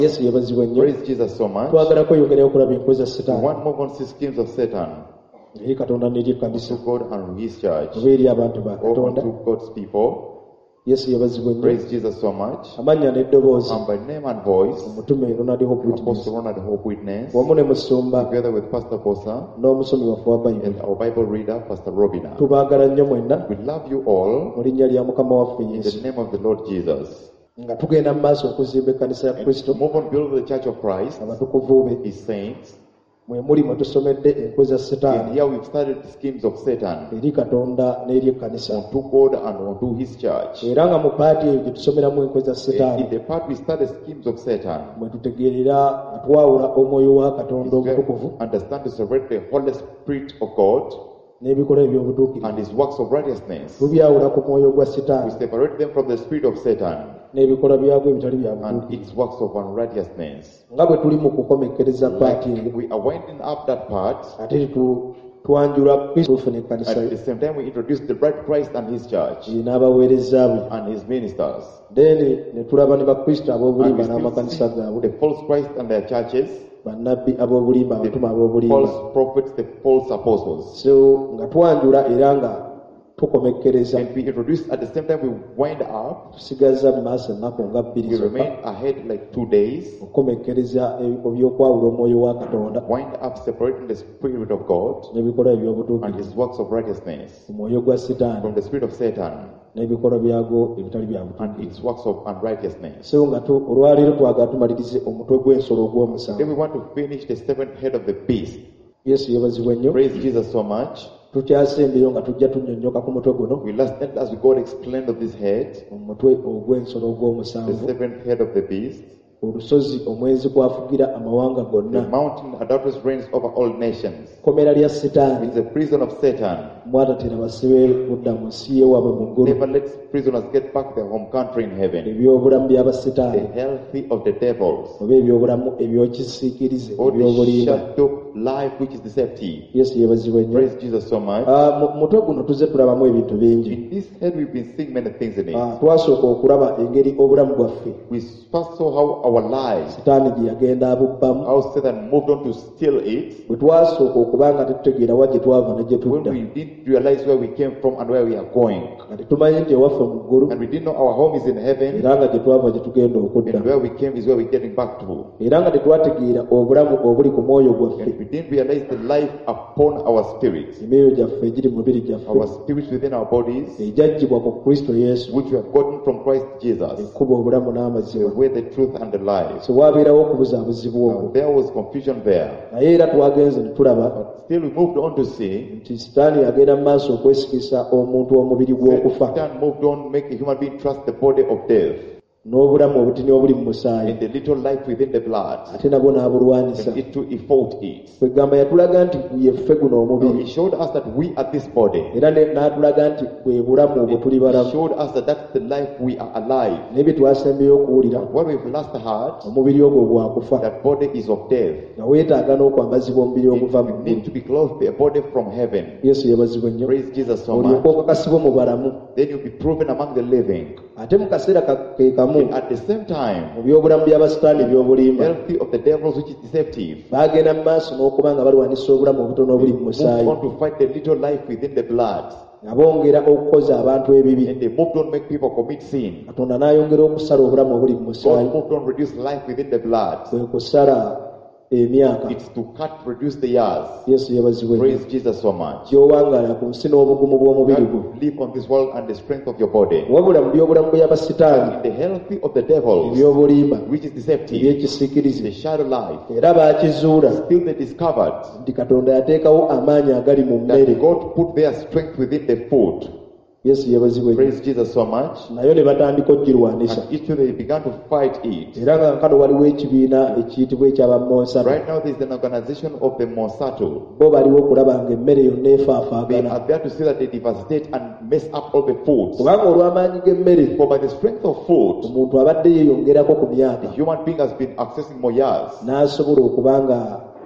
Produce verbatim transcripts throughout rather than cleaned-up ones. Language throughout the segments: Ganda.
Yesu yabazibwa nnyo. Praise Jesus so much. Twagala kweyongerayo okulaba enkoza We Setaani. want more on the schemes of Satan. Eri Katonda n'eri ekkanisa. To God and His church. Oba eri abantu ba Or Katonda. to God's people. Yesu yabazibwa nnyo. Praise Jesus so much. Amannya n'eddoboozi. And by name and voice. Omutume Ronald Hope Witness. Apostle Ronald Hope Witness. Wamu ne musumba. Together with Pastor Bosa. N'omusomi waffe wa Bayibuli. And our Bible reader, Pastor Robina. Tubaagala nnyo mwenna. We love you all. Mu linnya lya Mukama waffe In Yesu. the name of the Lord Jesus. Nga tugenda mu maaso okuzimba ekkanisa ya Kristo. Move on, build the church of Christ. Abatukuvu be. His saints. Mwe muli mwe tusomedde enkoza Setaani. And here we've started the schemes of Satan. Eri Katonda n'eri ekkanisa. Unto God and unto His church. Era nga mu paati eyo gye tusomeramu enkoza Setaani. In the part we started schemes of Satan. Mwe tutegeerera twawula omwoyo wa Katonda omutukuvu. Understand to separate the Holy Spirit of God. N'ebikolwa eby'obutuukirivu. And His works of righteousness. Tubyawula ku mwoyo gwa We Setaani. separate them from the spirit of Satan. N'ebikolwa byagwo ebitali bya And butuukirivu. its works of unrighteousness. Nga bwe tuli mu kukomekkereza paati Like eyo. we are winding up that part. Ate tu- twanjula Kristo tufune ekkanisa At ye. the same time we introduce the bride Christ and His church. N'abaweereza be. And His ministers. Then ne tulaba ne bakristo And ab'obulimba we still n'amakanisa see gaabwe. the false Christ and their churches. Bannabbi ab'obulimba, abatume ab'obulimba. False prophets, the false apostles. So nga twanjula era nga tukomekkereza. And we introduce at the same time we wind up. Tusigaza mu maaso ennaku nga bbiri We zokka. remain ahead like two days. Okukomekkereza ebyokwawula omwoyo wa Katonda Wind up separating the spirit of God n'ebikolwa and eby'obutuukirivu. His works of righteousness Omwoyo gwa Setaani from the spirit of Satan n'ebikolwa byagwo ebitali bya and butuukirivu. its works of unrighteousness. So nga tu- olwaleero twagala tumalirize omutwe gw'ensolo ogw'omusanvu. Then we want to finish the seventh head of the beast. Yesu yeebazibwe nnyo. Praise Jesus so much. Tukyasembeyo nga tujja tunnyonnyoka ku mutwe guno. We last end as we God explained of this head, Omutwe ogw'ensolo the ogw'omusanvu. seventh head of the beast. Olusozi omwenzi kwafugira amawanga The gonna. mountain adulterous reigns over all nations. Kkomera lya Setaani. It's the prison of Satan. Mwatatera basibe kudda mu nsi y'ewaabwe mu ggulu. Never let prisoners get back their home country in heaven. Ebyobulamu The by'abasetaani healthy of the devils. oba ebyobulamu ebyokisiikirize Or the ebyobulimba. shadow life which is deceptive. Yesu yeebazibwe nnyo. Praise Jesus so much. Ah, mu mutwe guno tuze tulabamu ebintu bingi. In this head we've been seeing many things in Ah, it. twasooka okulaba engeri obulamu bwaffe We first saw how our lives, Setaani gye yagenda abubbamu. how Satan moved on to steal it. Bwe twasooka okuba nga tetutegeera wa gye twava ne gye When tudda. we didn't realize where we came from and where we are going. Nga tetumanyi nti ewaffe mu ggulu And we didn't know our home is in heaven. era nga gye twava gye tugenda okudda. And where we came is where we're getting back to. Era nga tetwategeera obulamu obuli ku mwoyo gwaffe. And we didn't realize the life upon our spirits. Emyoyo gyaffe egiri mu mibiri Our gyaffe spirits within our bodies, egyaggyibwa ku Kristo Yesu. which we have gotten from Christ Jesus. Ekkuba obulamu The n'amazima. way, the truth, and the life. So waabeerawo okubuzaabuzibwa okwo. Now, there was confusion there. Naye era twagenze ne tulaba But still we moved on to see nti Sitaani yagenda mu maaso okwesigisa omuntu omubiri gw'okufa Satan moved on, make a human being trust the body of death n'obulamu obutini obuli mu musaayi, and the little life within the blood. ate nabwo n'abulwanyisa. And it too, he fought it. Kwegamba yatulaga nti yeffe guno Now, omubiri, he showed us that we are this body. era ne- n'atulaga nti bwe bulamu obwo tuli He balamu. showed us that that's the life we are alive. Naye bye twasembeyo okuwulira, What we've last heard, omubiri ogwo gwakufa, that body is of death. nga weetaaga n'okwambazibwa omubiri oguva mu You need ggulu. to be clothed a body from heaven. Yesu yeebazibwe nnyo. Praise Jesus so Olyoke much. okakasibwe mu balamu. Then you'll be proven among the living. Ate mu kaseera ka- ke kamu And at the same time, mu byobulamu by'abasitaani eby'obulimba healthy of the devils which is deceptive. baagenda mu maaso n'okuba nga balwanisa obulamu obutono obuli mu Moved musaayi, on to fight the little life within the blood. nga bongera okukoza abantu ebibi. And they moved on make people commit sin. Katonda n'ayongera okusala obulamu obuli mu musaayi, God moved on reduce life within the blood. kwe kusala emyaka. It's to cut, reduce the years. Yesu yeebazibwe nnyo. Praise Jesus so much. gy'owangaala ku nsi n'obugumu bw'omubiri gwo. God live on this world and the strength of your body. wabula mu by'obulamu by'abasitaani In the healthy of the devils, ebyobulimba which is deceptive, ebyekisiikirize, the shadow life, era baakizuula still they discovered nti Katonda yateekawo amaanyi agali mu mmere. that God put their strength within the food. Yesu yeebazibwe nnyo. Praise Jesus so much. nayo ne batandika okugirwanisa. And each day they began to fight it. Era nga kano waliwo ekibiina ekiyitibwa eky'abamonsatu. Right now there is an organization of the Monsanto. bo baliwo okulaba nga emmere yonna They efaafaagana. are there to see that they devastate and mess up all the foods. Kubanga olw'amaanyi g'emmere, For by the strength of food, omuntu abadde yeeyongerako ku myaka the human being has been accessing more years. n'asobola okuba nga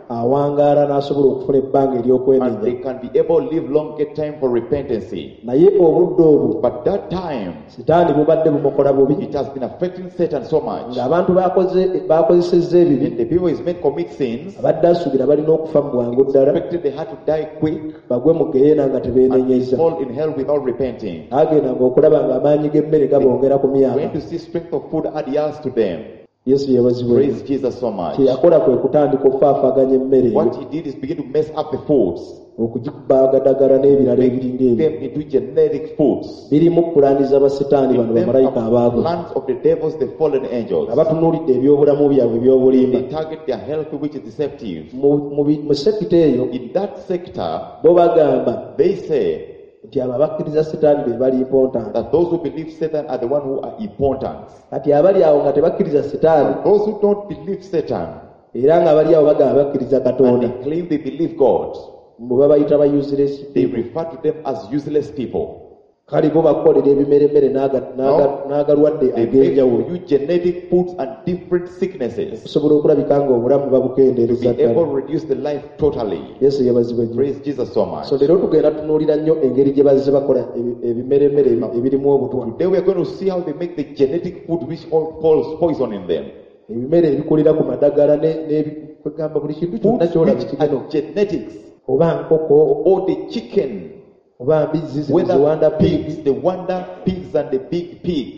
awangaala n'asobola okufuna ebbanga and ery'okwenenya. they can be able to live longer time for repentance. Naye obudde obwo But that time, sitaani bubadde bumukola bubi, it has been affecting Satan so much. ng'abantu bakoze- bakozesezza ebibi, And the people is made commit sins, abadde asuubira balina okufa mu bwangu ddala, expected they had to die quick, bagwe mu geyeena nga and tebeenenyezza. fall in hell without repenting. Agendanga okulaba ng'amaanyi g'emmere gabongera ku myaka. When to see strength of food add years to them. Yesu yeebazibwe. Praise Jesus so much. Kye yakola kwe kutandika okufaafaganya emmere eyo, What he did is begin to mess up the foods, okugikubagadagala n'ebirala ebiringa make ebyo. them into generic foods. Birimu pulaani z'abasitaani bano Them bamalayika are abaabwe, plans of the devils, the fallen angels. abatunuulidde ebyobulamu byabwe eby'obulimba. They target their health, which is deceptive. Mu mu bi- mu sekita eyo In that sector, bo bagamba they say nti abo abakkiriza sitaani be bali important. that those who believe Satan are the one who are important. Kati abali awo nga tebakkiriza sitaani Those who don't believe Satan era nga bali awo bagamba bakkiriza and Katonda, they claim they believe God, mbu babayita ba useless they people. refer to them as useless people. Kale bo bakolera ebimeremere n'aga- n'aga- n'agalwadde They make ag'enjawulo for you genetic foods and different sicknesses. okusobola okulabika nga obulamu babukendeereza Be able ddala. to reduce the life totally. Yesu yebazibwe nnyo. Praise Jesus so much. So leero tugenda tunuulira nnyo engeri gye bazze bakola ebi- ebimeremere ebi- ebirimu obutwa, Today we are going to see how they make the genetic food which all calls poison in them. ebimere ebikulira ku madagala ne- n'ebi- kwegamba buli kintu kyonna Foods kyolaba which kigeno, are genetics, oba nkoko or the chicken, oba mbizzi zino whether ziwanda pigs, pigs, the wonder pigs and the big pigs.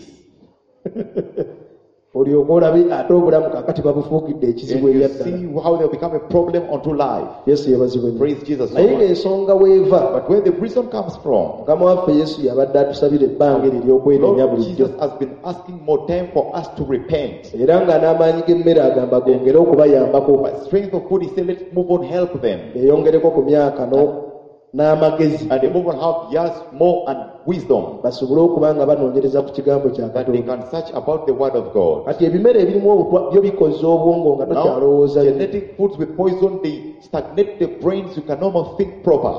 olyoka olabe ate obulamu kakati babufuukidde And ekizibu you erya ddala. see how they become a problem unto life. Yesu yebazibwe nnyo. Praise Jesus so Naye much. ng'ensonga weeva, But where the reason comes from, mukama waffe Yesu yabadde atusabira ebbanga eryo ery'okwenenya Lord bulijjo, Jesus has been asking more time for us to repent. era nga n'amaanyi g'emmere agamba gongere okubayambako, But strength of food, he said, let's move on, help them. beeyongereko ku myaka no- n'amagezi, And they move on, have years more and wisdom, basobole okuba nga banoonyereza ku kigambo kya that they Katonda. can search about the word of God. Kati ebimere ebirimu obutwa byo bikoze obwongo nga Now, tokyalowooza nnyo. genetic foods with poison, they stagnate the brains, you can no more think proper.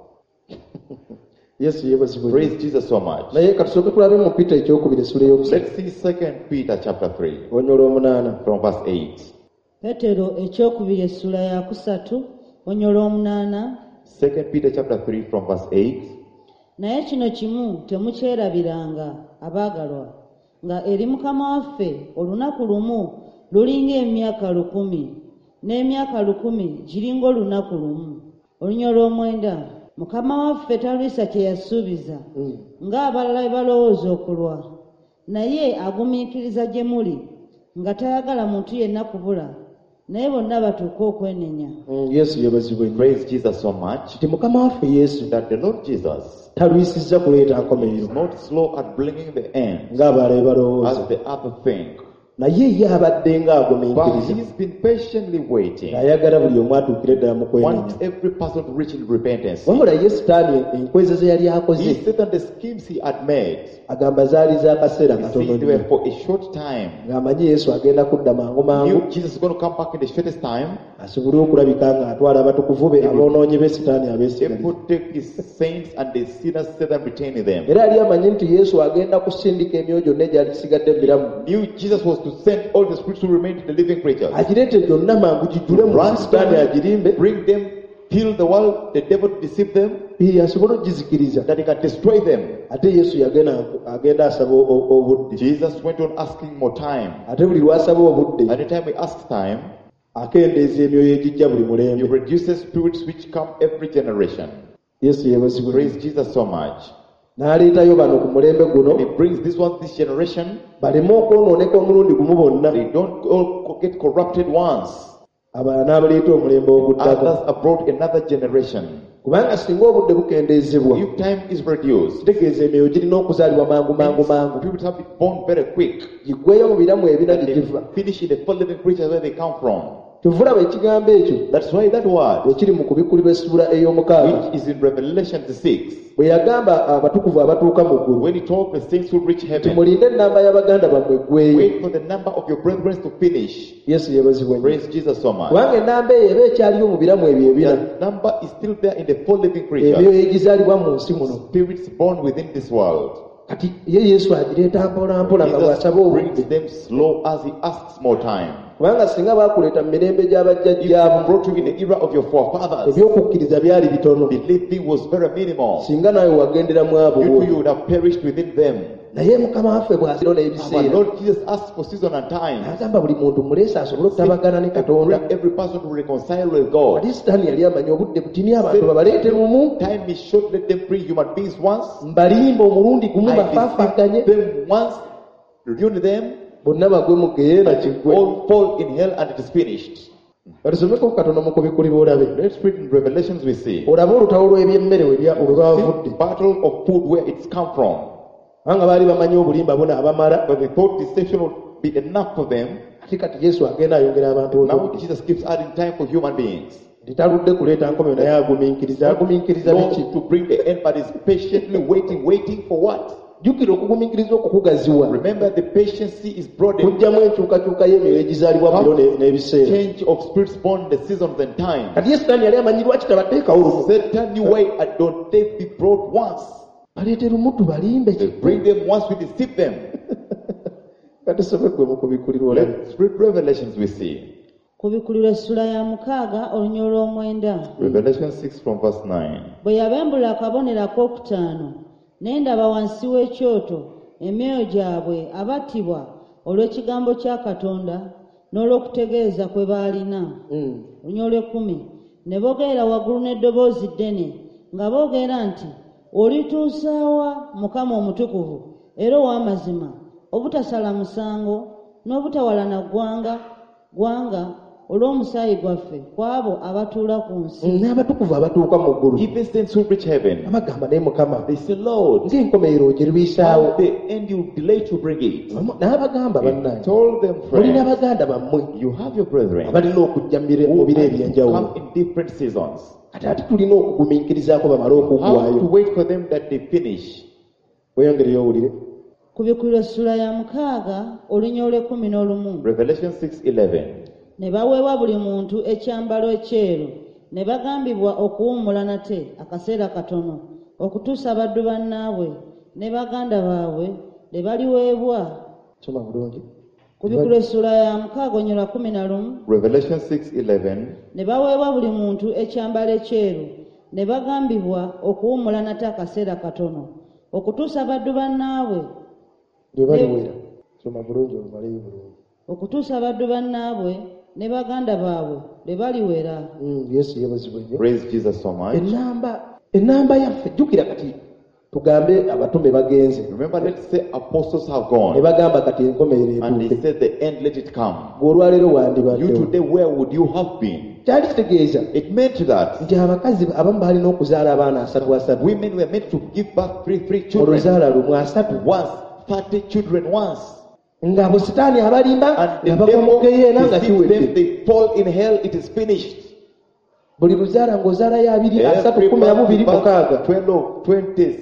Yesu yebazibwe nnyo. Praise Jesus so much. Naye katusooke tulabe mu Peter ekyokubiri essula ey'okusatu Let's see Second Peter chapter three olunyolo omunaana. from verse eight. Petero ekyokubiri essula ya kusatu onyola omunaana. Second Peter chapter three from verse eight. Naye kino kimu temukyerabiranga abaagalwa, nga eri Mukama waffe olunaku lumu lulinga emyaka lukumi, n'emyaka lukumi giringa olunaku lumu. Olunyolo omwenda, Mukama waffe talwisa kye yasuubiza, ng'abalala bwe balowooza okulwa, naye agumiikiriza gye muli, nga tayagala muntu yenna kubula, naye bonna batuuke okwenenya. Mm, Yesu yebazibwe nnyo. Praise Jesus so much Nti Mukama waffe Yesu that the Lord Jesus talwisizza kuleeta is nkomerero not slow at bringing the end ng'abalala bwe as balowooza, the other thing, naye ye abadde but ng'agumiikiriza, he's been patiently waiting, ng'ayagala buli omu atuukire ddala mu kwenenya. wants every person to reach in repentance. Wabula ye Sitaani enkweza ze yali He akoze said that the schemes he had made, agamba zaali za kaseera he katono said they were nnyo, for a short time. ng'amanyi Yesu agenda kudda mangu mangu Knew Jesus is going to come back in the shortest time. asobole okulabika ng'atwala abatukuvu be aboonoonyi be Sitaani He abeesigalira. would take his saints and the sinners, set them, retaining them. Era yali amanyi nti Yesu agenda kusindika emyoyo gyonna egyali gisigadde mu biramu, Knew Jesus was to send all the spirits who remained in the living creatures. agireete gyonna mangu gijjule mu nsi, Sitaani agirimbe, Bring them, heal the world, the devil to deceive them, ee, asobole okugizikiriza. that he can destroy them. Ate Yesu yagenda agenda asaba o- o- obudde, Jesus went on asking more time. ate buli lwasaba obudde Anytime he asks time, akendeeza emyoyo egijja buli he mulembe. reduces spirits which come every generation. Yesu yeebazibwe. Praise Jesus so much. N'aleetayo bano ku mulembe guno And he brings this one, this generation. baleme okwonooneka omulundi gumu bonna, They don't all get corrupted once. abalala n'abaleeta omulembe oguddako. Others are brought another generation. Kubanga singa obudde bukendeezebwa, If time is reduced, kitegeeza emyoyo girina okuzaalibwa mangu mangu mangu, people have been born very quick. giggweyo mu biramu ebina And gye they giva. finish in the full living creatures where they come from. Tuvulaba ekigambo ekyo That's why that word, ekiri mu kubikulirwa essula ey'omukaaga, which is in Revelation six, bwe yagamba abatukuvu abatuuka mu ggulu, when he told the saints who reach heaven, timulinde ennamba y'abaganda bammwe eggweyo. wait for the number of your brethren to finish. Yesu yeebazibwe nnyo. Praise Jesus so much. Kubanga ennamba eyo eba ekyaliyo mu biramu ebyo ebina, The number is still there in the full living emyoyo creatures. egizaalibwa mu nsi muno. Spirits born within this world. kati ye Yesu agireeta mpola mpola nga bw'asaba Jesus brings obudde. them slow as he asks more time. Kubanga singa baakuleeta mu mirembe If gy'abajjajjaabo, he brought you in the era of your forefathers, ebyokukkiriza byali bitono. believing was very minimal. Singa naawe wagendera mu abo You bo. too, you would have perished within them. Naye Mukama waffe bw'asiro Our n'ebiseera, Lord Jesus asks for season and time. agamba buli muntu muleese asobole okutabagana ne Katonda. Bring every person to reconcile with God. Ate Sitaani yali amanyi obudde butini abantu babaleete mumu, Time is short, let them bring human beings once. mbalimba omulundi gumu I bafaafaaganye, defeat them once, ruin them, bonna bagwe mu geyeena kiggwe. all fall in hell, and it is finished. Batusomeko Katonda mu kubikulira olabe. Let's read in Revelations, we see Olabe olutawo lw'ebyemmere we bya- we lwavudde. the battle of food, where it's come from. Kubanga baali bamanyi obulimba buna abamala, But they thought deception would be enough for them. ate kati Yesu agenda ayongera abantu Now obudde. Jesus keeps adding time for human beings. Titaludde kuleeta nkomyo naye agumiikiriza. Agumiikiriza biki? Not to bring the end, but is patiently waiting, waiting for what? Jjukira okugumiikiriza okwo kugaziwa. Remember, the patience is broadened. Kujjamu enkyukakyuka y'emyoyo egizaalibwa mu biro ne- n'ebiseera. Change of spirits born in the seasons and time. Kati Yesu Sitaani yali amanyi lwaki tabateekawo lumu. Satan knew why I don't they be brought once. Baleete lumu tubalimbe They kiggwe. bring them once, we deceive them. Kati sobeggwe mu kubikulira olabe. Let's read Revelations, we see. ku bikuliro essula ya mukaaga olunya olw'omwenda. Revelation six from verse nine. Bwe yabembulira akabonero ak'okutaano, ne ndaba wansi w'ekyoto emyoyo gyabwe abattibwa olw'ekigambo kya Katonda n'olw'okutegeeza kwe baalina. Mm. Olunya olw'ekkumi, ne boogera waggulu n'eddoboozi ddene nga boogera nti, olituusaawa Mukama omutukuvu era ow'amazima, obutasala musango n'obutawalana ggwanga gwanga olw'omusaayi gwaffe kw'abo abatuula ku nsi. Mm, n'abatukuvu abatuuka mu ggulu Even saints who reach heaven, abagamba naye Mukama they say, Lord, ng'enkomerero ogirwisaawo. how the end you delay to bring it. N'abagamba He bannange, told them, mulina friends, baganda bammwe you have your brethren abalina okujja mu bire- mu who biro come ebyenjawulo. in different seasons. Kati ate tulina okugumiikirizaako bamale How to okuggwayo. wait for them that they finish. Weyongereyo owulire. Ku bikuliro essula ya mukaaga olunya olw'ekkumi n'olumu, Revelation six eleven. ne baweebwa buli muntu ekyambalo ekyeru, ne bagambibwa okuwummula nate akaseera katono okutuusa baddu bannaabwe ne baganda baabwe ne baliweebwa. Soma bulungi. Ku bikuliro essula ya mukaaga olunya lwa kumi na lumu, Revelation six eleven. ne baweebwa buli muntu ekyambalo ekyeru, ne bagambibwa okuwummula nate akaseera katono okutuusa baddu bannaabwe Bwe baliwera. Soma bulungi olumaleyo bulungi. okutuusa baddu bannaabwe ne baganda baabwe bwe baliwera. Mm, Yesu yeebazibwe nnyo. Praise Jesus so much. Ennamba ennamba yaffe jjukira kati tugambe abatume bagenze. Remember, let's say apostles have Ne gone bagamba kati enkomerero and they etuuke. said the end, let it come. Gwe olwaleero You wandibaddewo. today, where would you have been? Kyali kitegeeza It meant that nti abakazi abamu balina okuzaala abaana asatu asatu. women were meant to give birth three, three children. Oluzaala lumu asatu. Once, thirty children once. Ng'abo Sitaani abalimba And the nga bava mu geyeena devil nga deceives them, kiwedde. they fall in hell, it is finished. Buli luzaala ng'ozaalayo abiri asatu Every kumi na bubiri month, mukaaga. twelve, twenty.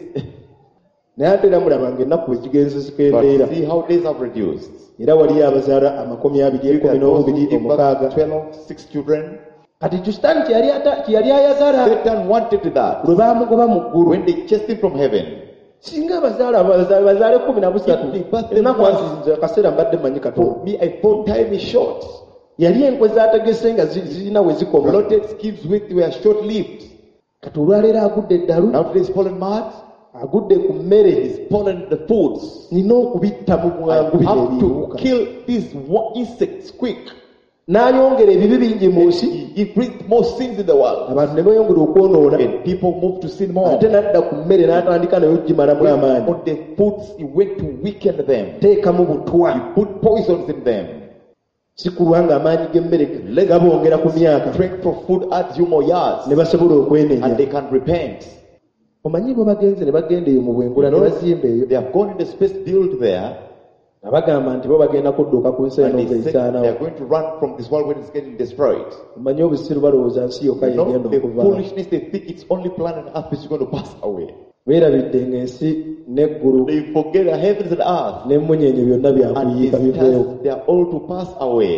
Naye ate era mulaba ng'ennaku bwe zigenze zikendeera. But see how days have reduced. Era waliyo abazaala amakumi abiri You ekumi got those who n'obubiri give birth omukaaga. to twelve, six children. Kati Sitaani kyeyali ata- kyeyali ayagala Satan wanted that. lwe baamugoba mu ggulu. When they chased him from heaven, Singa abazaala bazaale bazaale kumi na busatu. If they birth them Ennaku once- anti nze akaseera mbadde mmanyi Katonda. for me, I thought time is short. Yali enkwe zaategese nga zi- zirina we zikoma. Plotted schemes with were short lived. Kati olwaleero agudde eddalu, Now today is fallen mad, agudde ku mmere. is fallen the foods. Nina okubitta mu bwangu I bino have to ebiwuka. kill these wa- insects quick. N'ayongera ebibi bingi mu nsi, He brings more sins in the world. abantu ne beeyongera okwonoona. And people move to sin more. Ate n'adda ku mmere n'atandika nayo okugimalamu amaanyi. On the foods, he went to weaken them. Teekamu butwa. He put poisons in them. Si kulwa ng'amaanyi g'emmere gabongera ku myaka Strength for food adds you more years. ne basobola okwenenya. And they can repent. Omanyi bwe bagenze ne bagenda eyo mu bwengula ne bazimba eyo. They have gone in the space built there. nga bagamba nti bo bagenda kudduka ku nsi eno And they said they are ng'esaanawo. going to run from this world when it's getting destroyed. Omanyi obusiru balowooza nsi yokka You know, yegenda the okuvaawo. foolishness, they think it's only planet Earth which is going to pass away. Beerabidde ng'ensi n'eggulu They forget the heavens and earth. n'emmunyeenye byonna And byakuyiika these biveewo. stars, they are all to pass away.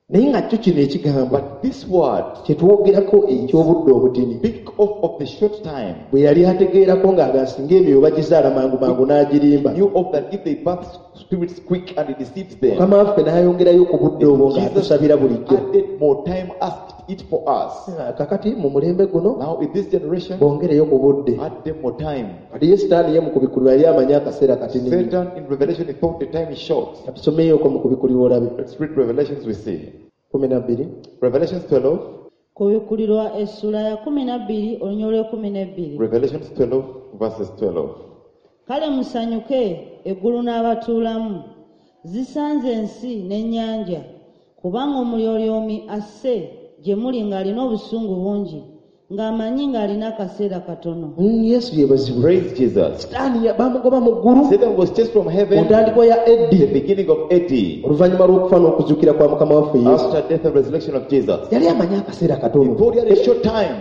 naye nga kyo kino ekigamba But this word, kye twogerako eky'obudde obutini speak of, of the short time. bwe yali ategeerako ng'aga singa emyoyo bagizaala mangu mangu n'agirimba Knew of that if they birth spirits quick and it deceives them. mukama waffe n'ayongerayo ku budde obwo Jesus ng'atusabira bulijjo. added more time, asked it for us. kakati mu mulembe guno Now in this generation, bongereyo ku budde. add them more time. kati ye sitaani ye mu kubikulirwa yali amanyi akaseera katini. Satan in Revelation, he thought the time is short. katusomeyo mu kubikulirwa olabe. Let's read Revelations, we see. kumi na bbiri Revelations twelve. kubikulirwa essula ya kumi na bbiri olunya olw'ekumi n'ebbiri. Revelations twelve, verses twelve. Kale musanyuke eggulu n'abatuulamu, zisanze ensi n'ennyanja, kubanga omulyolyomi asse gye muli ng'alina obusungu bungi, ng'amanyi ng'alina akaseera katono. Mm, yesu yeebazibwe. Praise Jesus. sitaani ya- bamugoba mu ggulu Satan was chased from mu heaven, ntandikwa ya the eddi beginning of A D, oluvannyuma lw'okufa n'okuzuukira kwa mukama waffe yesu. after death and resurrection of Jesus. yali amanyi akaseera He katono. thought he had a short time.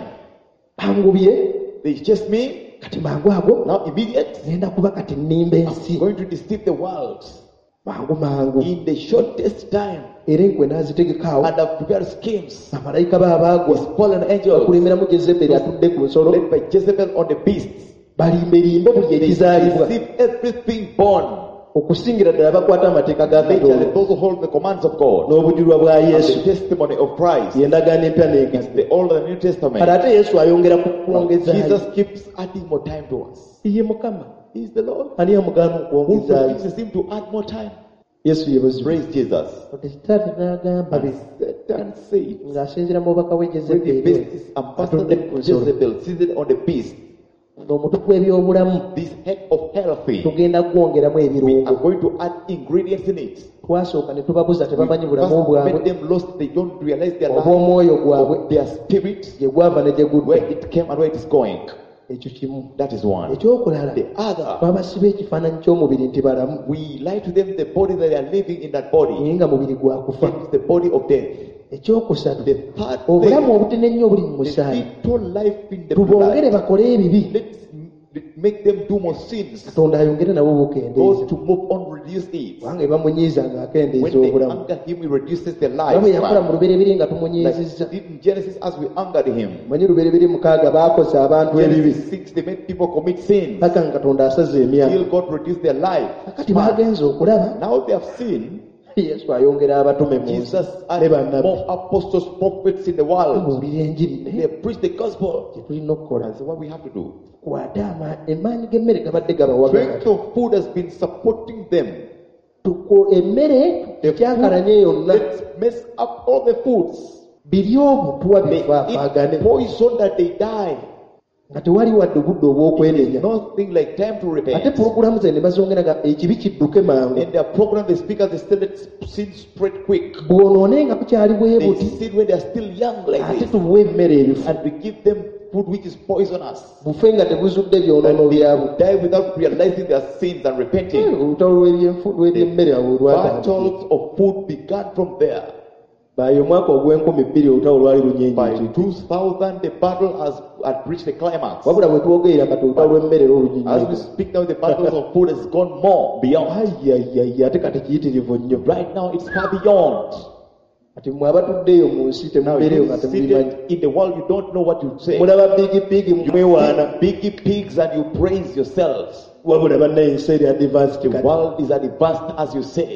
bangubye They chased me. kati mangu ago Now immediate, ngenda kuba kati nnimba ensi I'm going to deceive the world mangu mangu in the shortest time. era enkwe n'azitegekaawo And I've prepared schemes. bamalayika be abaagwa Fallen angels bakulemeramu jezeberi atudde ku nsolo led by Jezebel on the beasts. balimberimbe buli They ekizaalibwa deceive everything born. okusingira ddala bakwata amateeka ga Majorly katonda those who hold the commands of God. n'obujulirwa bwa And yesu the testimony of Christ. yendagaano empya It's n'enkadde. the Old and New kati Testament. ate yesu ayongera ku But kwongezaayo. Jesus keeps adding more time to us. ye mukama He's the Lord ani amugaana who okuwongezaayo. convinces him to add more time. yesu yeebazibwe. Praise Jesus. Kati kitaate n'agamba And Satan said, ng'asinziira mu bubaka we when the jezeberi beast is ambassador atudde ku of nsolo Jezebel seated on the beast, ng'omutwe gw'ebyobulamu this head of healthy, tugenda gwongeramu we ebirungo. are going to add ingredients in it. twasooka ne tubabuza tebamanyi First, bulamu make bwabwe them lost, they don't realize their life, obw'omwoyo gwabwe their spirit, gye gwava ne gye where gudda. it came and where it is going. ekyo kimu. That is one. ekyokulala The other, twabasiba ekifaananyi ky'omubiri nti balamu we lie to them the body that they are living in that body. naye nga mubiri gwa kufa. It's the body of death. ekyokusatu The third obulamu thing, obutene ennyo obuli mu the musaayi vital life in the tubongere blood. bakole ebibi Let's make them do more sins. katonda ayongere nabo God bukendeeza to move on, reduce it. kubanga ebamunyiiza ng'akendeeza When they obulamu anger him, he reduces their nga bwe yakola mu life. lubereberi nga Like tumunyiizizza. he did in Genesis as we angered him. manyi lubereberi mukaaga baakosa abantu ebibi Genesis six, they made people commit sins. paka nga katonda asaza emyaka. Till God reduced their life. kakati bagenze okulaba Now they have seen yesu ayongera abatume mu nsi Jesus ne and bannabbi more apostles, prophets in the world. babuulira enjiri They naye preach the gospel. kye tulina okukola And so what we have to do. kwate ama- emaanyi g'emmere gabadde gabawagala Strength of food has been supporting them. Tuko- emmere The ekyakalanye food, yonna let's mess up all the foods. biri obutwa They bifaafaagane eat poison that they die. nga tewali wadde obudde obw'okwenenya. Nothing like time to ate repent. pulogulaamu ze ne bazongeraga ekibi kidduke mangu In their program, the speakers, they still let sin spread quick. bwonoone nga kukyali bwe They buti sin when they are still young like ate this. tubuwe emmere ebifu And we give them food which is poisonous. bufe nga tebuzudde byonoono And byabwe. they die without realizing their sins and repenting. olutalo lw'ebyenfu- lw'ebyemmere awo lwatandika. Battles of food began from there. baye omwaka ogw'enkumi bbiri olutalo lwali By lunyenyeeti two thousand, the battle has had reached the climax. wabula bwe twogerera kati olutalo lw'emmere As we lw'olunyenyeeti speak now, the battles of food has gone more beyond. ayayaya ate kati kiyitirivu nnyo. Right now, it's far beyond. kati mwe abatuddeeyo mu nsi Now, temubeereyo you nga temubimanyi. seated in the world, you don't know what you say. mulaba bigipigi mwewaana Biggie pigs and you praise yourselves. wabula bannaensi eri advanced The kati. world is advanced as you say.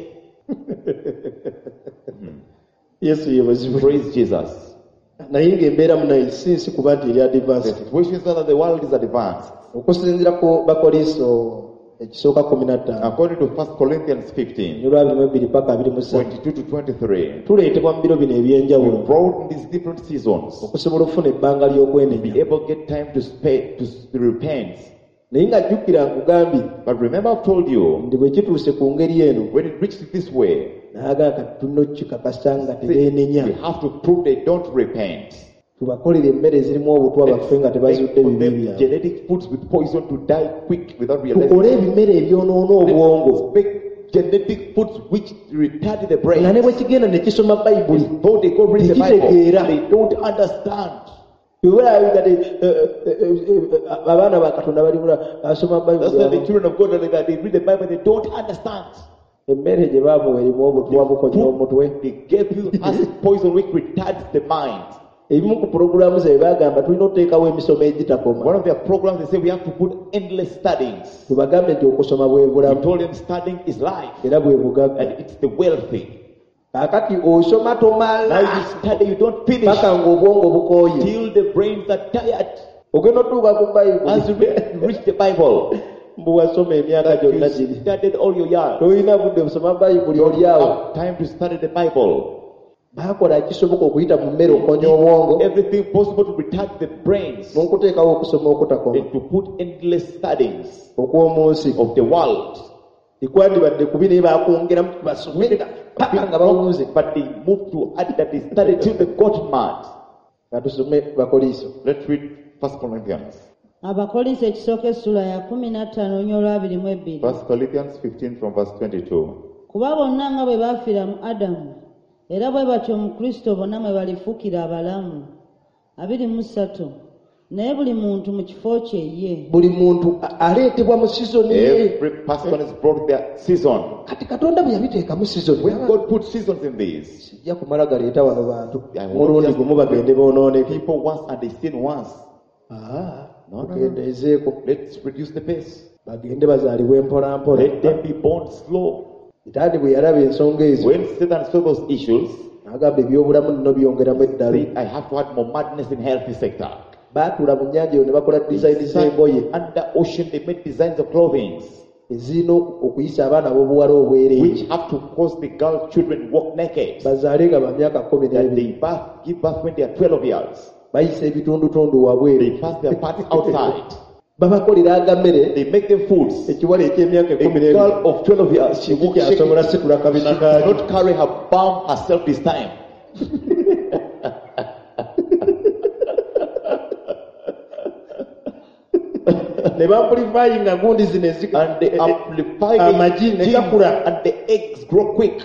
yesu yeebazibwe. Praise Jesus. naye ng'embeera munaensi nsi kuba nti eri The advanced. situation is not that the world is advanced. okusinziira ku bakolinso ekisooka kumi na ttaano According to First Corinthians fifteen, ne lwabirimu ebiri paka abiri mu ssatu twenty-two to twenty-three, tuleetebwa mu biro bino we eby'enjawulo brought in these different seasons, okusobola okufuna ebbanga be ly'okwenenya. able to get time to spare, to s- repent. naye nga jjukira nkugambye But remember, I've told you, nti bwe kituuse ku ngeri eno when it reached this way, naagala kati tulina okukikakasa nga we tebeenenya have to prove they don't repent. tubakolere emmere ezirimu obutwa baffe nga Make tebazudde for bibi them byabwe. genetic foods with poison to die quick without tukole realizing. ebimere ebyonoona obwongo Let's make genetic foods which retard the brain. nga ne bwe kigenda ne kisoma bayibuli Though they go read the Bible, tekitegeera. they don't understand. Bwebulaba kati eh, eh, eh, abaana ba katonda bali bula basoma That's why the bayibuli children of God are like that. They read the Bible, they don't understand. emmere gye baamuwa erimu obutwa bukonya omutwe. They gave you acid poison which retards the mind. Ebimu ku pulogulaamu ze baagamba tulina okuteekawo emisomo egitakoma. One of their programs, they say we have to put endless studyings. Tubagambe nti okusoma bwe We bulamu told them studying is life era bwe bugagga. and it's the wealthy. Kaakati osoma Now tomala you study, you don't finish paka ng'obwongo bukooye. till the brains are tired. Ogenda otuuka ku As you Bayibuli read, reach the Bible, mbu wasoma emyaka gyonna you giri. studied all your years. Tolina budde busoma Bayibuli You oli awo. have time to study the Bible. Baakola kisoboka okuyita mu mmere okonya obwongo Everything possible to retard the brains n'okuteekawo okusoma okutakoma and to put endless studies okw'omu nsi. of the world. Tekwandibadde kubi naye baakwongeramu basomera paka nga bawuze. But they moved to add that they studied till they got mad. Nga tusome Bakoliiso. Let's read First Corinthians. Abakolinso ekisooka essula ya kumi na ttaano nnyo olwabiri mu ebbiri. First Corinthians fifteen from verse twenty-two. Kuba bonna nga bwe baafiira mu Adamu, era bwe batyo mu Kristo bonna mwe balifuukira abalamu. abiri mu ssatu. Naye buli muntu mu kifo kye ye. Buli muntu a- aleetebwa mu sizoni ye. Every person is brought their season. Kati Katonda bwe yabiteeka mu sizoni When God put seasons in these, sijja kumala galeeta wano bantu I won't mulundi just- gumu bagende boonooneke. people once and they sin once. Ah, No, no, no. tukendeezeeko Let's reduce the pace. bagende bazaalibwe mpola mpola. Let them be born slow. Sitaani bwe yalaba ensonga ezo When Satan saw those issues, n'agamba ebyobulamu nno byongeramu eddalo. say, I have to add more madness in healthy sector. Baatuula mu nnyanja eyo ne bakola dizayini Sat z'engoye under ocean, they made designs of clothing ezirina okuyisa abaana b'obuwala obwereere which have to cause the girl children walk naked. bazaale nga bamyaka kumi That n'ebiri. they birth, give birth when they are twelve years. Bayisa ebitundutundu They wabweru. pass their parts outside. Babakolera agammere They make them foods. ekiwala eky'emyaka A ekumi girl n'ebiri of twelve years, she walks shaking. kyasobola She situla kabina kaali. cannot carry her bum herself this time. ne bampulifayinga gundi zino ezi- And they eh, eh, amplify amagi the ne genes gakula. and the eggs grow quick.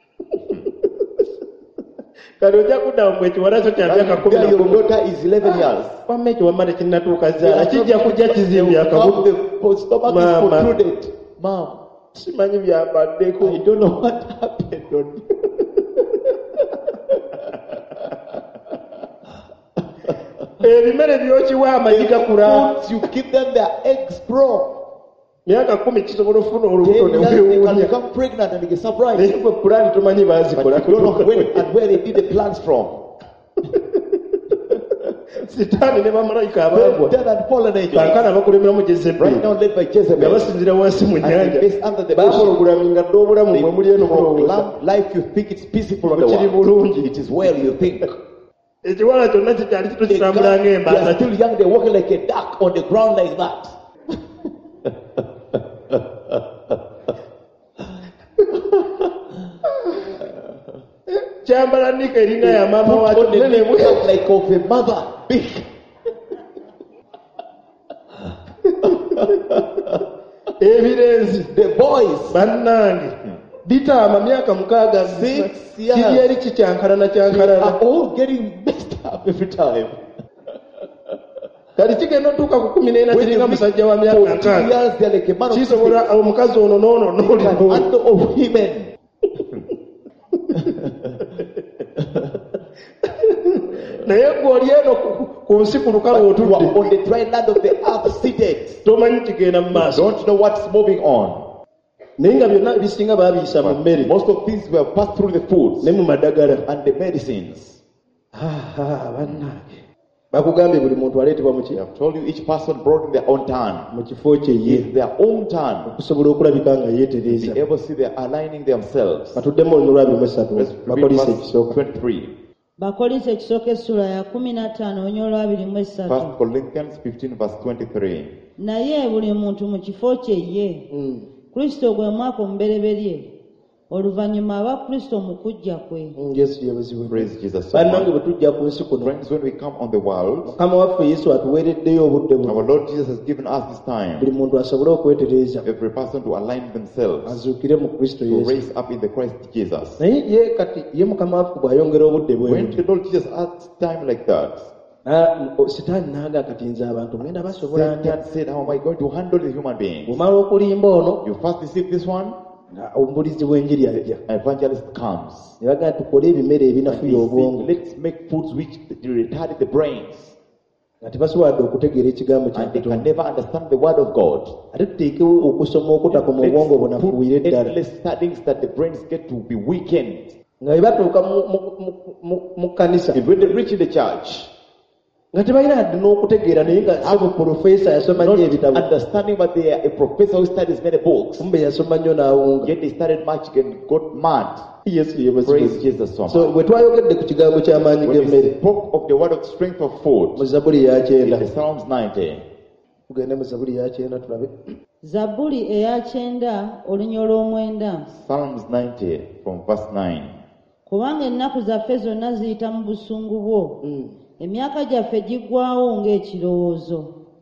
kati ojja kuddamu bwe ekiwala kyo kya myaka And kumi there na your gumu. daughter is eleven years. wamma ekyo wamma tekinnatuuka zaala kijja kujja kizimbye Half akabuto. the stomach is Mama. protruded. Mom, Simanyi byambaddeko. I don't know what happened on Ebimere byokiwa amagi gakula. Foods, you give them their eggs grow. Myaka kumi kisobola ofuna Ten olubuto ne years they can weewuunya. become pregnant and they get surprised. Naye gwe pulaani tomanyi But baazikola. you don't know when and where they did the plans from. Sitaani ne bamalayika abaagwa. Dead and fallen angels. Kaakana bakulemeramu Right Jezebeli. now led by Nga Jezebel. basinzira wansi mu And they nnyanja. based under the ocean. Baapologulaminga dde obulamu They mwe muli eno mulowooza. proclaim life, you think it's peaceful on the Kiri world. bulungi. It is well, you think. Ekiwala kyonna kikyali kito They, kitambula can't- they are ng'embaata. still young, they're walking like a duck on the ground like that. Kyambala nika eringa ya maama Put waakyo on the nene bwe. makeup like of a mother. Big. Ebirenzi The boys. bannange bitaama myaka mukaaga Six years. kiri eri kikyankalana They are kyankalana. all getting messed up every time. Kati kigenda otuuka ku kumi n'ena When kiringa you musajja wa myaka reach forty nkaaga. years, they're like a man of sixty. Kisobola omukazi ono n'ono They n'oli can n'oli. handle of women. Naye gwe oli eno ku- ku nsi ku lukalu You are otudde. on the dry land of the earth seated. Tomanyi kigenda mu maaso. Don't know what's moving on. Naye nga byonna ebisinga baabiyisa mu mmere Most of these were passed through the foods ne mu madagala. and the medicines. Ah, bannange bakugambye buli muntu aleetebwa mu ki- They have told you each person brought in their own turn. mu kifo kye ye In their own turn. okusobola okulabika nga yeetereeza. Be able to see they're aligning themselves. Batuddemu olumu lwabiri mu esatu Let's read bakolisa verse ekisooka. twenty-three. Bakolinso ekisooka essula ya kumi na ttaano nnyo olwabiri mu essatu. First Corinthians fifteen verse twenty-three. Naye buli muntu mu kifo kye ye. Mm. Kristo gwe mwaka omubereberye. Oluvannyuma aba Kristo mu kujja kwe. Mm, Yesu yeebazibwe. Praise Jesus. So Bannange much. bwe tujja ku nsi kuno Friends, when we come on the world, mukama waffe Yesu atuweereddeyo obudde buno our Lord Jesus has given us this buli time. muntu asobole okwetereeza Every person to align themselves, azuukire mu Kristo to Yesu. raise up in the Christ Jesus. Naye ye kati ye mukama waffe bw'ayongera obudde bwe When buti the Lord Jesus adds time like that, na- o- sitaani n'aga kati nze abantu ngenda basobola ntya. Satan said, how am I going to handle the human being? bw'omala okulimba ono You first deceive this one, nga omubulizi w'enjiri ajja evangelist comes. ne bagamba tukole ebimere And ebinafuya he obwongo said, let's make foods which retard the brains. nga tebasobodde okutegeera ekigambo kya And they can Katonda never understand the word of God. ate tuteekewo okusoma okutakoma obwongo bunafuwire Let's put ddala endless studies that the brains get to be weakened. nga bwe batuuka mu- mu- mu- mu- mu kkanisa If when they reach in the church, nga tebalina adde n'okutegeera naye nga abo profesa yasoma nnyo not ebitabo understanding but they are a professor who studies many books, kumbe yasoma nnyo n'awunga yet they started much and got mad. yesu Praise yebazibwe Jesus so so much. bwe twayogedde ku kigambo ky'amaanyi When we g'emmere spoke of the word of strength of mu food zabuli ya in kyenda the Psalms ninety, tugende mu zabuli ya kyenda tulabe zabbuli eya kyenda olunya olw'omwenda. Psalms ninety from verse nine. Kubanga ennaku zaffe zonna ziyita mu busungu bwo, Mm. emyaka gyaffe giggwaawo ng'ekirowoozo.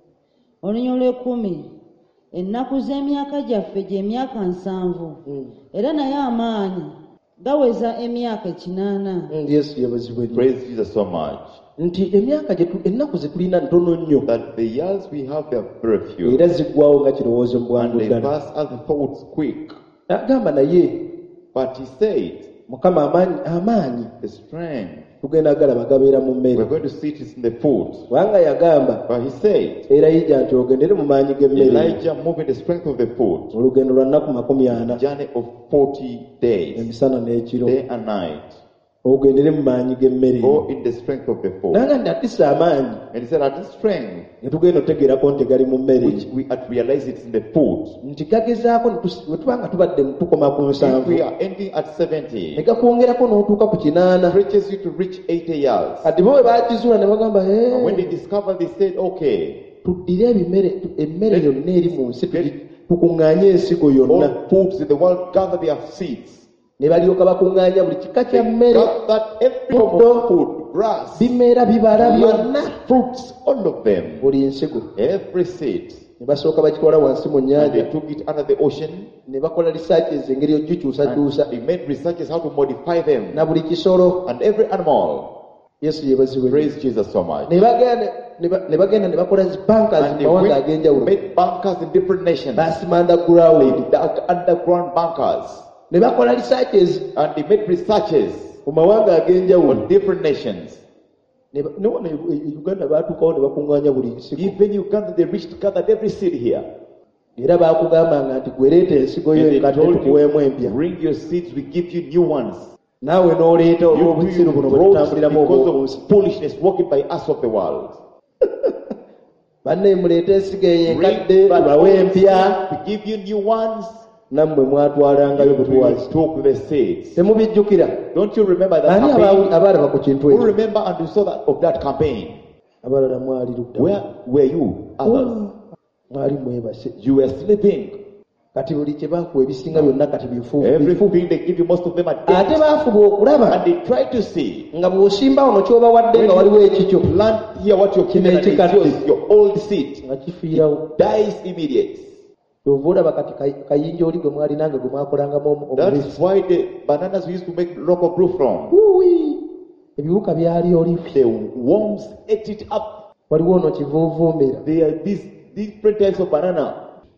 Olunya olw'ekkumi, ennaku z'emyaka gyaffe gy'emyaka nsanvu, Mm. era naye amaanyi gaweza emyaka ekinaana. Mm, yesu yebazibwe nnyo Praise Jesus so much nti emyaka gyetu ennaku ze tulina ntono nnyo that the years we have they are very few era ziggwawo nga kirowoozo mu bwangu and they ddala pass as the thoughts quick. agamba naye But he said, mukama amaanyi amaanyi the strength, tugenda galaba gabeera mu we're mmere going to see it is in the food. kubanga yagamba But he said, era yijja nti ogendere mu maanyi g'emmere Elijah moving the strength of the food, olugendo lwa nnaku makumi ana journey of forty days, emisana n'ekiro day and night, ogendere mu maanyi g'emmere go in the strength of the food. nanga nti atisa amaanyi And he said, at this strength, ne tugenda otegeerako nti gali mu mmere which we had realized it's in the food. nti gagezaako ne tusi- bwe tuba nga tubadde mu tukoma ku If nsanvu we are ending at ne seventy, gakwongerako n'otuuka ku kinaana reaches you to reach eighty years. kati bo bwe bakizuula ne bagamba And when "Eh, they discovered, they said, okay, tuddire ebimere tu- emmere yonna eri mu nsi tugi- tukuŋŋaanye ensigo yonna all foods in the world gather their seeds. ne balyoka bakuŋŋaanya buli kika kya mmere Gather every form of food, grass, bimera bibala byonna nuts, fruits, all of them, buli nsigo every seed. ne basooka bakitwala wansi mu And nnyanja they took it under the ocean. ne bakola researches engeri ogikyusakyusa And they made researches how to modify them. na buli kisolo And every animal. yesu yebazibwe Praise Jesus so much. ne bagenda ne ba- ne bagenda ne bakola zi bankers And mu they mawanga went, ag'enjawulo made bunkers in different nations. basima underground They dug underground bunkers. ne bakola researches And they made researches mu mawanga ag'enjawulo on different nations. Ne ba- ne wano e- e- uganda baatuukawo ne bakuŋŋaanya buli nsigo Even Uganda, they reached, gathered every seed here. era baakugambanga nti gwereeta ensigo yo And they enkadde told tukuweemu you, empya bring your seeds, we give you new ones. naawe n'oleeta You olw'obusiru buno bwe brought tutambuliramu because obw'okunsi of foolishness walking by us of the world. banne muleeta ensigo eyo enkadde Bring back tubawe all empya seeds, we give you new ones. nammwe mwatwalangayo You butwazi took the seeds. temubijjukira Don't you remember that ani campaign? abaawu- abaalaba ku kintu Who ekyo remember and you saw that of that campaign? abalala mwali ludda Where were you? Others. mwali mwebase You were sleeping. kati buli kye baakuwa ebisinga byonna kati bifu Everything they give you, most of them are ate dead. baafuba okulaba And they try to see. nga bw'osimba ono ky'obawadde nga waliwo ekikyo Plant here what you're Kino given and it's ekikadde. yours, your old seed nga kifiirawo dies immediate. ova olaba kati kay- kayinja oli gwe mwalinanga gwe mwakolangamu omu- omubisi That's why the bananas we used to make local brew from. Wuuwi, ebiwuka byali oli The worms ate it up. waliwo ono kivuuvuumira They are these different types of banana.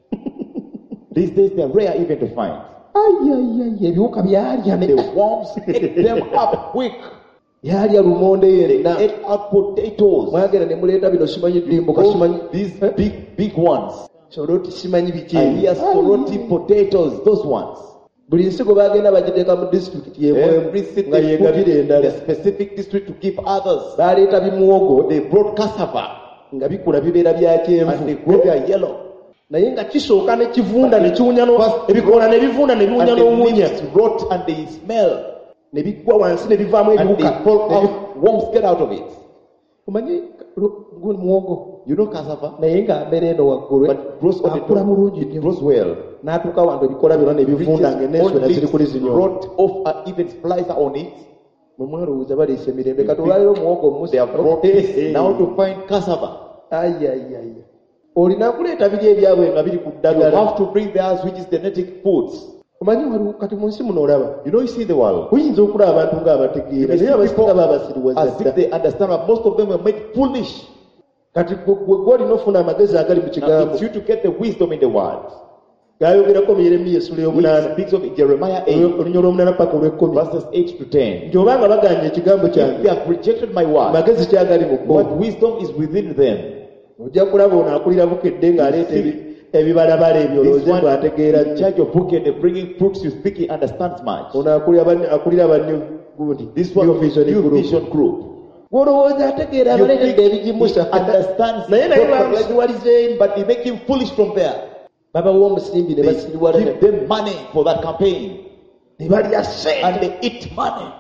These days they are rare even to find. ayayay ebiwuka byalya ne The worms ate them up quick. byalya lumonde They yenna ate up potatoes. mwagenda ne muleeta bino simanyi ddimbuka simanyi All these big, big ones. soloti simanyi biki I hear sorority potatoes, those ones. buli nsigo bagenda bagiteeka mu disitulikiti Every yemwe city nga they yegabira put in endala a specific district to give others. baleeta bimuwogo They brought cassava nga bikula bibeera bya and they kyenvu grow their yellow. naye nga kisooka ne kivunda ne kiwunya no- ebikoola ne bivunda ne biwunya And the n'omuwunya leaves rot and they smell. ne biggwa wansi ne bivaamu And ebiwuka they fall Ne bi- out. Worms get out of it. omanyi gu muwogo You know cassava? naye nga mbeera eno waggulu But it grows on the akula top. bulungi It nnyo grows well. n'atuuka wantu ebikola byonna ne bivunda Reaches ng'enenswera all ziri kuli leaves zinyo rot off and even flies are on it. mwe mwalowooza baleese emirembe kati olwaliro omuwogo omusi They have brought this now to find cassava. ayayaya olina kuleeta biri ebyabwe nga biri ku You ddagala have to bring theirs which is genetic foods. omanyi waliwo kati mu nsi muno olaba You know, you see the world. kuyinza okulaba abantu ng'abategeera You naye see abasinga people baabasiriwaza as if dda they understand, but most of them were made foolish. kati gwe gwe olina ofuna amagezi agali mu Now, kigambo it's you to get the wisdom in the word. gayogerako mu yeremiya essula He y'omunaana speaks of Jeremiah eight, olunyolo lw'omunaana paka olw'ekkumi verses eight to ten. nti obanga baganye ekigambo If they kyange have rejected my word, magezi kyagali mu bo what wisdom is within them? ojja kulaba ono akulira bukedde ng'aleeta ebi- ebibalabala ebyo This olowooze one bw'ategeera in charge of book and bringing fruits, you think he understands much. ono akulira banne- akulira banne gundi This one New is Vision New Group. Vision Group. gw'olowooza ategeera You abaleetedde think ebigimusa he understands naye naye properly, bamusiwaliza eri but they make him foolish from there. babawa omusimbi ne They basiriwala give them money for that campaign, ne balya sente and they eat money.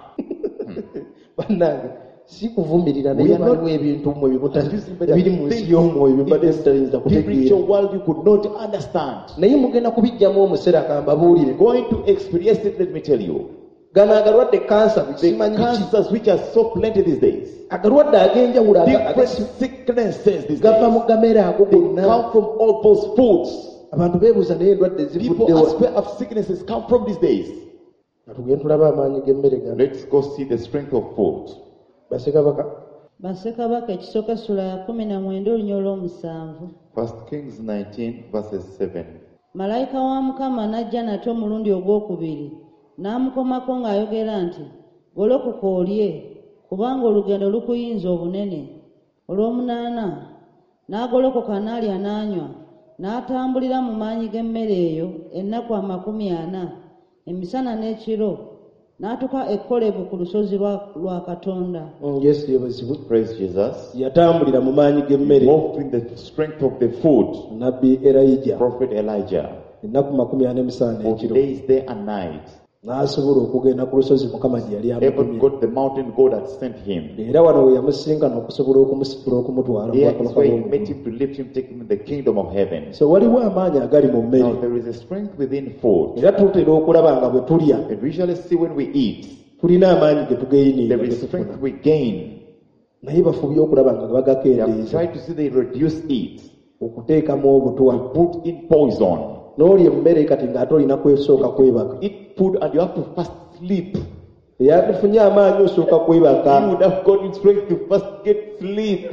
bannange si kuvumirira We naye are not- waliwo ebintu mmwe ebimuta- But ebiri mu nsi things y'omwoyo in bibadde the mutayinza spiritual kutegeera world you could not understand. naye mugenda kubijjamu omuseera kambabuulire Going to experience it, let me tell you. gano agalwadde kansa The simanyi ki cancers which are so plenty these days, agalwadde ag'enjawulo aga- different agasi- sicknesses these gava days, mu gamera ago they gonna come from all those foods. abantu beebuuza naye endwadde People zivuddewa ask where have sicknesses come from these days. tugende tulaba amaanyi g'emmere gano Let's go see the strength of food. basekabaka bassekabaka ekisooka sula ya kumi na mwenda olunya olw'omusanvu. First Kings nineteen verses seven. malayika wa mukama n'ajja nate omulundi ogwokubiri n'amukomako ng'ayogera nti golokoka olye kubanga olugendo lukuyinza obunene. olw'omunaana n'agolokoka n'alya n'anywa n'atambulira mu maanyi g'emmere eyo ennaku amakumi ana emisana n'ekiro n'atuuka e Kolebu ku lusozi lwa, lwa Katonda. Mm, yesu yebazibu Praise Jesus. yatambulira mu maanyi g'emmere Walked in the strength of the food. nabbi erayija Prophet Elijah. ennaku makumi ana emisana Forty ekiro days day and night. n'asobola okugenda ku lusozi mukama gye yali Even amutumye got the mountain God had sent him. era wano we yamusinkana okusobola okumusitula okumutwala mu Here bwakabaka is where he bw'omu- met him to lift him, take him in the kingdom of heaven. so waliwo amaanyi agali mu Now mmere there is a strength within food. era tutera okulaba nga bwe tulya And we usually see when we eat, tulina amaanyi ge tugeyiniira there is strength we gain. naye bafubye okulaba nga They have bagakendeeza tried to see they reduce it. okuteekamu obutwa Put in poison. n'olya emmere kati ng'ate olina kwesooka kwebaka Eat food and you have to first sleep. eyakufunye amaanyi osooka You kwebaka would have gotten strength to first get sleep.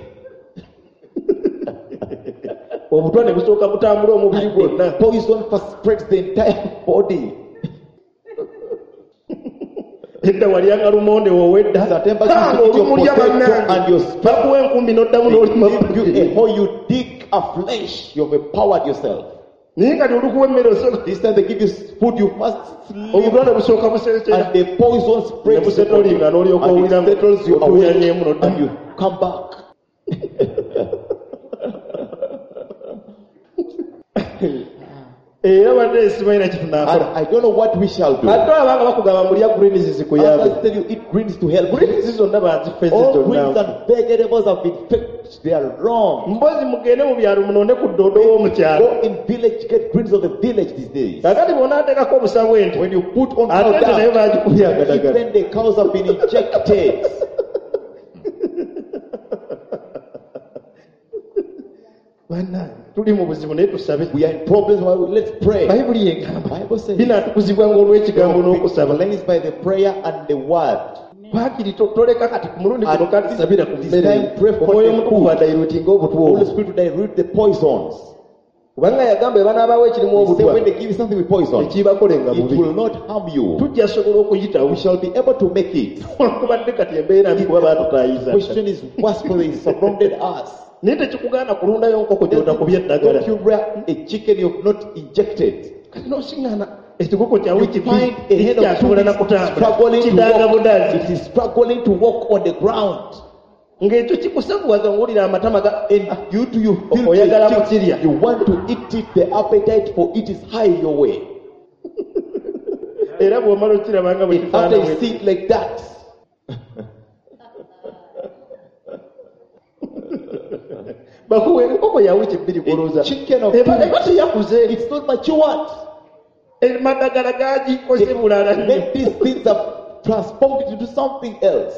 obutwa ne busooka butambula omubiri And gwonna the poison first spreads the entire body. edda walyanga lumonde woowedda September Kanga you eat your olumulya potato and bannange your spam. bakuwa enkumbi n'oddamu They give you n'olima a hole, you dig a flesh, you've empowered yourself. naye kati olikuwa emmere osooka This time they give you food, you first sleep. obutwa ne busooka buserekera And the poison ne spreads the body. busetolinga n'olyoka And owulira it settles you away. otuuyanyeemu And n'oddamu you come back. era badde sibalina And kitunaakola I don't know what we shall do. ate abanga bakugamba mulya greens zikuyambe Others tell you eat greens to help. greens zonna banzifezi All zonna greens and vegetables have been fixed. They are wrong. mpozi mugende mu byalo munonde ku ddoodo w'omukyalo Go in village, get greens of the village these days. kakati bw'onaateekako obusawo ente When you put on ate cow ente naye dung, bagikubya agadagala even the cows have been injected. bannange tuli mu buzibu naye tusabe We are in problems. Well, let's pray. bayibuli yegamba Bible says binaatukuzibwanga olw'ekigambo n'okusaba cleansed by the prayer and the word. paakiri to- toleka kati ku mulundi guno kati sabira ku This mmere time pray for omwoyo the omutukuvu food. adayirutinga obutwa obwo Holy Spirit will dilute the poisons. kubanga yagamba ebanaabawo ekirimu He said obutwa when they give you something with poison, ekibakolenga it bubi will not harm you. tujja sobola okuyitawo We shall be able to make it. olwakubadde kati embeera mbi kuba The baatutaayiza question is worse for they surrounded us. naye tekikugaana kulundayo nkoko gyotakubya eddagala Don't you rear a chicken you've not injected? kati n'osiŋŋaana ekikoko kya You wiiki find a head of kyasobola two nakutambula struggling to kidanga walk. budazi It is struggling to walk on the ground. ng'ekyo kikusavuwaza ng'owulira amatama ga And you do you feel oyagala the mukirya chick- you want to eat it, the appetite for it is high your way. era bw'omala okirabanga bwe After kifaana you bwe see it like that, bakuwa enkoko ya wiiki bbiri kulooza a chicken of eba two eba teyakuze it's not matured. emadagala gagikoze bulala nnyo Then these things have transformed into something else.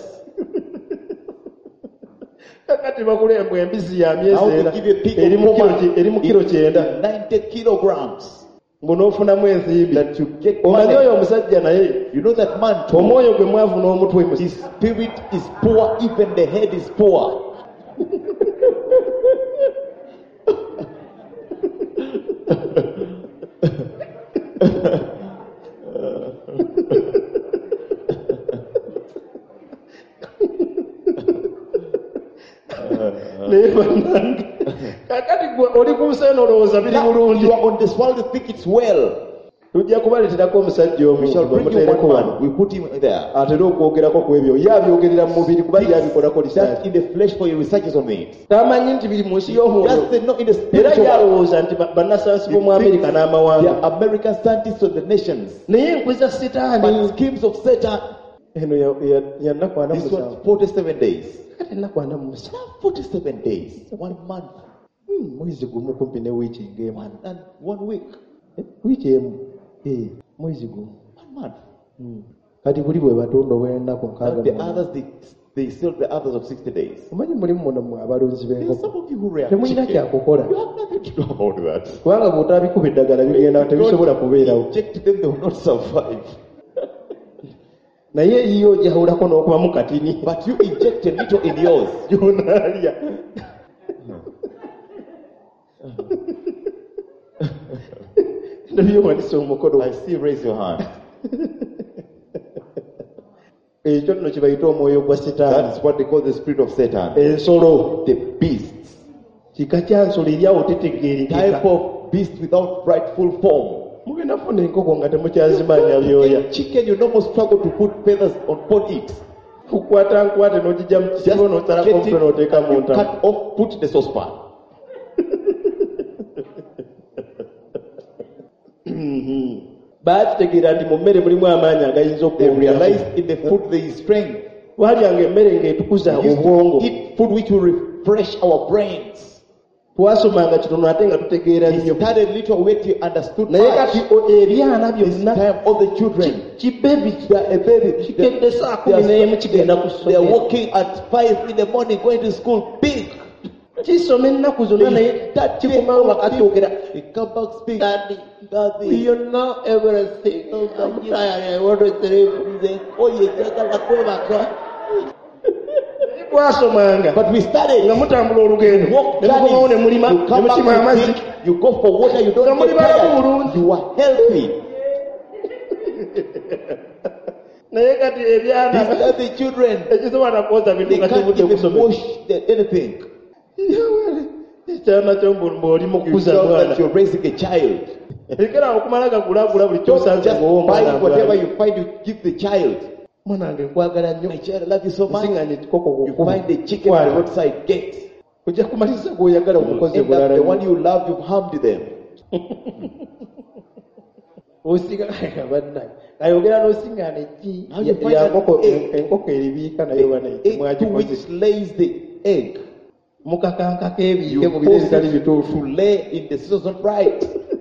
kakati bakulembwa embizzi ya myezi Now era they give you a pig eri of mu kilo woman ki- eri mu kilo kyenda in ninety kilograms ng'onoofunamu ensimbi that you get omanyi money. oyo omusajja naye You know that man too. omwoyo gwe mwavu n'omutwe musi His spirit is poor, even the head is poor. naye bannange kakati gwe oli ku nsi eno olowooza biri Now bulungi you are on this world, you think it's well. tujja kubaleeterako omusajja omu We shall bring you bamuteereko one wano man. We put him there. atera okwogerako ku ebyo ye abyogerera mu mubiri kuba ye abikolako That lisaaki in the flesh for your researches on it. tamanyi nti biri mu nsi y'omwoyo Just say no in the era spiritual ye world. alowooza nti ba- bannasayansi b'omu You think amerika They n'amawanga are American scientists of the nations. naye enkwe za sitaani But schemes of Satan. eno ya- ya- ya nnaku ana mu This was musanvu forty-seven days. kati ennaku ana mu musanvu Now forty-seven days. One month. Hmm, mwezi gumu kumpi ne wiiki ng'emu One and one week. Eh, wiiki emu Eh, mwezi gumu One month. Hmm. kati buli bwe batonda obw'ennaku nkaaga And the mu others, they, they still the others of sixty days. omanyi mulimu muno mmwe abalunzi There are b'enkoko some of you who react. temulina kyakukola You have nothing to do about that. kubanga bw'otaabikuba eddagala bigenda tebisobola kubeerawo Inject them, they will not survive. naye iyo ojawulako n'okubamu katini But you inject a little in yours. gyonaalya nabyo wanise omukono I see, raise your hand. ekyo nno kye bayita omwoyo gwa sitaani That's what they call the spirit of Satan. ensolo The beasts. kika kya nsolo eryawo Type tetegeerekeka of beast without rightful form. mugenda funa enkoko nga temukyazimanya byoya Chicken, you no struggle to put feathers on, on it. kukwata nkwate n'ogijja mu kisibo Just n'osalako get omutwe it, n'oteeka mu you ntamu cut off, put in the saucepan. baakitegeera nti mu mmere mulimu amaanyi agayinza They okwongera realized in the food there is strength. twalyanga emmere ng'etukuza We used obwongo to eat food which will refresh our brains. twasomanga kitono ate nga tutegeera We nnyo studied little wait you understood naye kati much. o- ebyana This byonna time all the children, kibebi they are a baby. kikedde saa They kumi n'emu are, kigenda ku they are ssomero walking at five in the morning going to school big. kisoma ennaku zonna naye kikumawo bakatwogera They come back speak. Daddy, Daddy, you know everything I'm tired, I want to sleep. They, oh, you njagala kwebaka. twasomanga But we studied. nga mutambula olugendo Walk ne mukomawo ne mulima you ne come mukima back, amazzi you drink, you go for water, you don't Nga muli get balamu tired. bulungi. You are healthy. naye kati ebyana These are the children. ekisobola kwoza bintu They nga can't tebudde even kusomera wash the, anything. ekyana kyo mbuli You mukukuza know mwana that you're raising a child. ekera okumala gagulagula buli Don't kyosanze just ngaowo buy omwana whatever agula. you find, you give the child. mwana wange nkwagala nnyo My child, I love you so much. nsiŋŋanya ekikoko You find the chicken at the roadside gate. ojja kumaliriza gw'oyagala omukozi End up bulala the one you love, you've harmed them. osiga bannange ayogera n'osiŋŋaana eggi How you find ya an nkoko egg? enkoko eribiika nayo bana Egg to mwagikoze which lays the egg. mukakanka kebiike You mu biro force ebitali it bituufu to lay in the season right.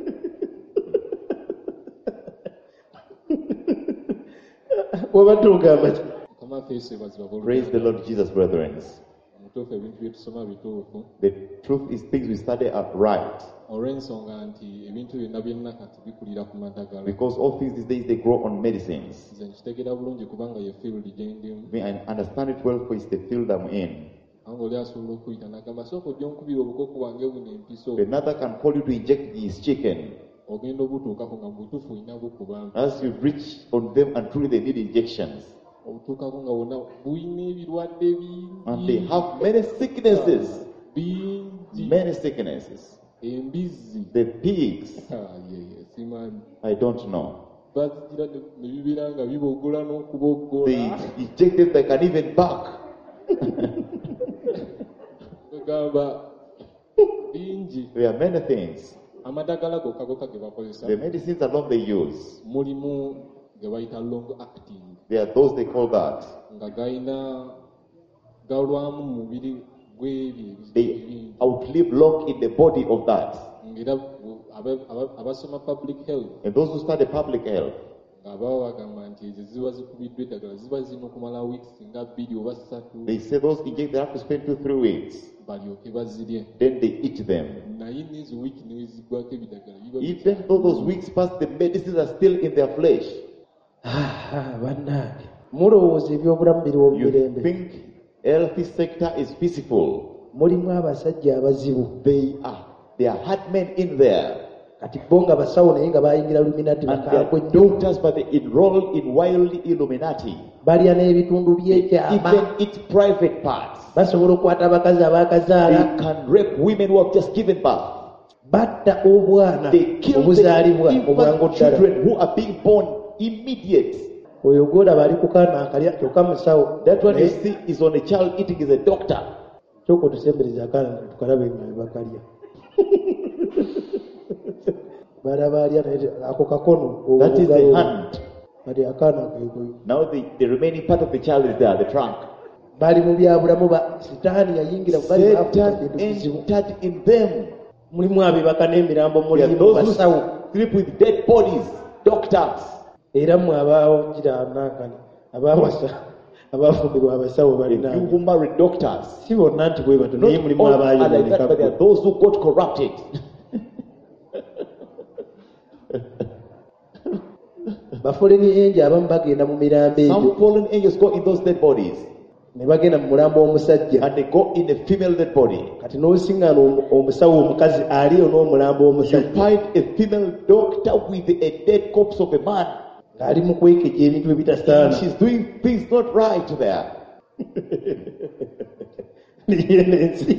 wabadde ogamba ki Mukama waffe Yesu yeebazibwa Praise the Lord Jesus, brethren. omutuufu ebintu bye tusoma bituufu The truth is, things we study are right. olw'ensonga nti ebintu byonna byonna kati bikulira ku madagala Because all things these days, they grow on medicines. nze nkitegeera bulungi kubanga ye field gye ndimu I mean, I understand it well because it's the field I'm in. anga oli asobola okuyita n'agamba sooka ojja onkubira obukoko bwange buno empiso Another can call you to inject his chicken. ogenda obutuukako nga mu butuufu olina bukuba As you reach on them and truly they need injections. obutuukako nga bonna bulina ebirwadde And they bingi have many sicknesses. bingi Many sicknesses. embizzi The pigs, Ah, yeye simanyi I don't know. bazijira ne ne bibeera nga bibogola They n'okubogola inject them, they can even bark. bagamba bingi There are many things. amadagala gokka gokka ge bakozesa The medicines alone they use. mulimu ge bayita long acting There are those they call that. nga galina galwamu mu mubiri gw'ebyo They ebintu outlive long in the body of that. ng'era aba- aba- abasoma public health And those who study public health, nga baba bagamba nti ezo ziba zikubiddwa eddagala ziba zirina okumala weeks nga bbiri oba ssatu they say those inject, they have to spend two, three weeks. balyoke bazirye Then they eat them. naye n'ezo wiiki neweziggwako ebidagala biba Even though those weeks pass, the medicines are still in their flesh. Ah, bannange mulowooza ebyobulamu biriwo mu You mirembe think healthy sector is peaceful. mulimu abasajja abazibu They are. There are hard men in there. kati bo nga basawo naye nga bayingira luminati And they bakambwe are nnyo doctors, but they enroll in wildly Illuminati. balya n'ebitundu They by'ekyama even eat private parts. basobola okukwata abakazi abaakazaala, They can rape women who have just given birth. batta obwana They kill the obuzaalibwa obwangu infant ddala. children who are being born immediate. Oyo gwolaba ali ku kaana akalya kyokka musawo. That one you Naye see is on a child eating is a doctor. kyokka otusembereza akaana tukalabe nga bakalya. Balaba alya naye ako kakono. That is the hand. Kati akaana kekoyo. Now the, the remaining part of the child is there, the trunk. Bali mu byabulamu ba sitaani yayingira mu bali Satan Afrika kizibu. entered in them. Mulimu abebaka n'emirambo There are mulimu those who basawo. sleep with dead bodies, doctors. Era mwe abaawo kiranankana abaawasa abaafumbirwa abasawo And you balina. who marry doctors. Si bonna nti bwe bato Not naye mulimu all are like that, but there abaayoneka. are those who got corrupted. Bafoleni enje abamu bagenda mu mirambo egyo Some fallen angels go in those dead bodies. ne bagenda mu mulambo w'omusajja. And they go in a female dead body. Kati n'osiŋŋaana omu- omusawo omukazi aliyo n'omulambo You w'omusajja find a female doctor with a dead corpse of a man. ng'ali mu kwekejja ebintu And ebitasaana. she's doing things not right there. Niye n'ensi.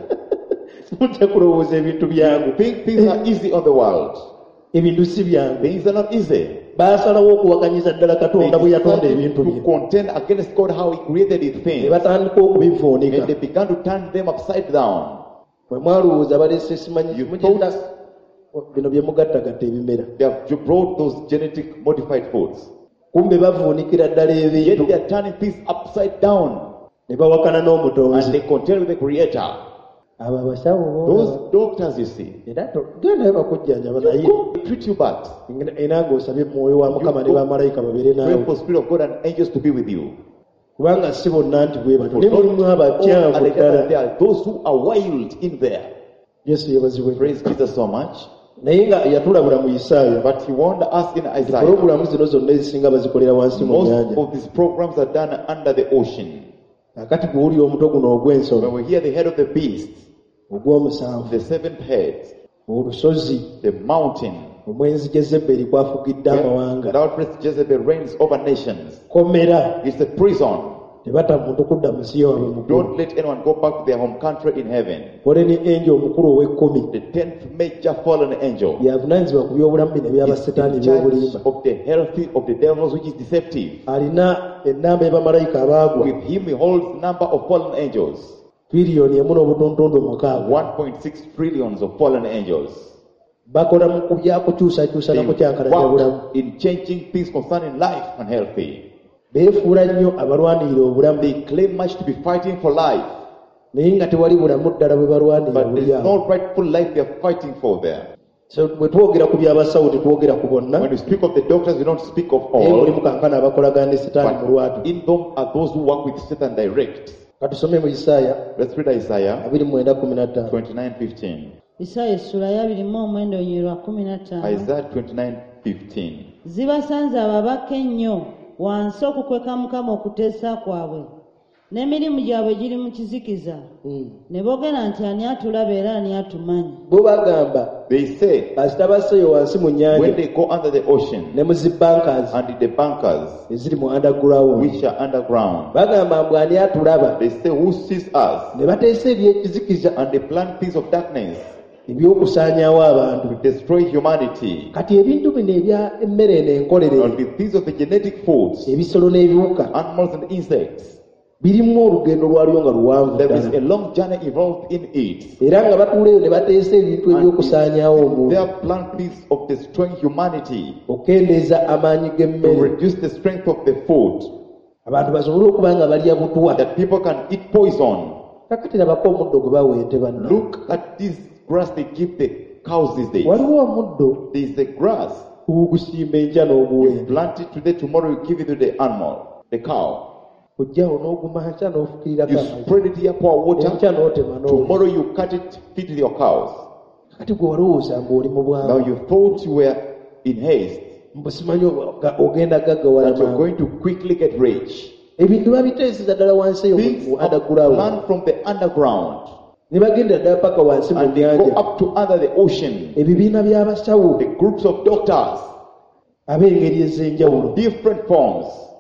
Mujja kulowooza ebintu byangu. Think things are easy on the world. Ebintu si byangu. Things are not easy. Baasalawo okuwakanyiza ddala They Katonda bwe yatonda decided ebintu to bye. contend against God how He created His Ne things. batandika okubivuunika. And they began to turn them upside down. Bwe mwalowooza balese simanyi You mugenda thought- bino bye mugattagatta ebimera. They have brought those genetic modified foods. Kumbe bavuunikira ddala Yet ebintu they are turning things upside down. ne bawakana And n'omutonzi. they contend with the Creator. Abo abasawo Those doctors, you see, era gendayo bakujjanjaba naye go treat you bad. era ng'osabye mwoyo wa Mukama ne bamalayika babeere Pray naawe. for Spirit of God and angels to be with you. Kubanga si bonna nti bwe bato For ne not mulimu all are abakyavu like that, ddala. there are those who are wild in there. Yesu yebazibwe. Praise Jesus so much. Naye nga yatulabula mu Isaaya. But He warned us in Isaiah. Pulogulaamu zino zonna ezisinga bazikolera wansi mu Most nnyanja. of these programs are done under the ocean. Kakati bw'owulira omutwe guno ogw'ensolo When we hear the head of the beast, ogw'omusanvu, the seventh head, olusozi the mountain, omwenzi Jezeberi kwafugidde amawanga, where thou priest Jezebel reigns over nations. komera It's a prison. tebata muntu kudda mu nsi yaabwe mukulu. Don't let anyone go back to their home country in heaven. Koleni enje omukulu ow'ekkumi The tenth major fallen angel yavunaanyizibwa ku by'obulamu bino is eby'abasetaani in charge eby'obulimba. of the health of the devils, which is deceptive. Alina ennamba y'abamalayika abaagwa With him he holds number of fallen angels. biliyoni emu n'obutontondo mukaaga. one point six trillions of fallen angels. Bakola mu kubyakukyusakyusa They nako kyankalanya bulamu. work in changing things concerning life and healthy. Beefuula nnyo abalwanirira obulamu They claim much to be fighting for life, naye nga tewali bulamu ddala bwe balwanirira but there buli is awo. no rightful life they are fighting for there. So bwe twogera ku by'abasawo tetwogera ku bonna, When we speak of the doctors, we don't speak of naye mulimu all, kankana abakolagana ne sitaani mu lwatu. but in them are those who work with Satan direct. Katusome mu Isaaya Let's read Isaiah abiri mu mwenda kumi na ttaano. twenty-nine fifteen. Isaaya essula ya abiri mu omwenda onywerwa kumi na ttaano. Isaiah twenty-nine fifteen. Zibasanze ababaka ennyo wansi okukweka Mukama okuteesa kwabwe n'emirimu gyabwe giri mu kizikiza ne boogera nti ani atulaba era ani atumanyi. Bo bagamba They say, kasita basseeyo wansi mu when nnyanja they go under the ocean ne mu zibbankazi and the bunkers eziri mu underground, which are underground, bagamba mbu ani atulaba, they say, who sees us? ne bateesa ebyekizikiza And they plant things of darkness eby'okusaanyaawo abantu. to destroy humanity. Kati ebintu bino ebya emmere eno enkolere, And the things of the genetic foods, ebisolo n'ebiwuka, animals and insects, birimu olugendo lwalyo nga luwanvu there is ddala. a long journey involved in it. Era nga batuula eyo ne bateesa ebintu And eby'okusaanyaawo they omuntu, are plant things of destroying humanity okukendeeza amaanyi to g'emmere, reduce the strength of the food, abantu basobole okuba nga balya butwa. that people can eat poison. Kakati labako omuddo gwe bawa ente banna. Look at this grass they give the cows these days. Waliwo omuddo There is a grass. gusimba enkya You n'oguwenda, plant it today, tomorrow you give it to the animal, the cow. ojjawo n'oguma nkya n'ofukirirako You amazzi, spread it here, pour water. enkya n'otema n'olya. Tomorrow you cut it, feed to your cows. Kakati gwe walowooza ng'oli mu Now bwangu, you thought you were in haste, mbu simanyi oga- ogenda gaggawala that you're mangu. going to quickly get rich. Ebintu babiteeseza ddala wansi eyo Things mu are underground, planned from the underground ne bagenda ddala paka wansi mu and they go nnyanja. up to under the ocean. Ebibiina by'abasawo The groups of doctors, ab'engeri ez'enjawulo different forms,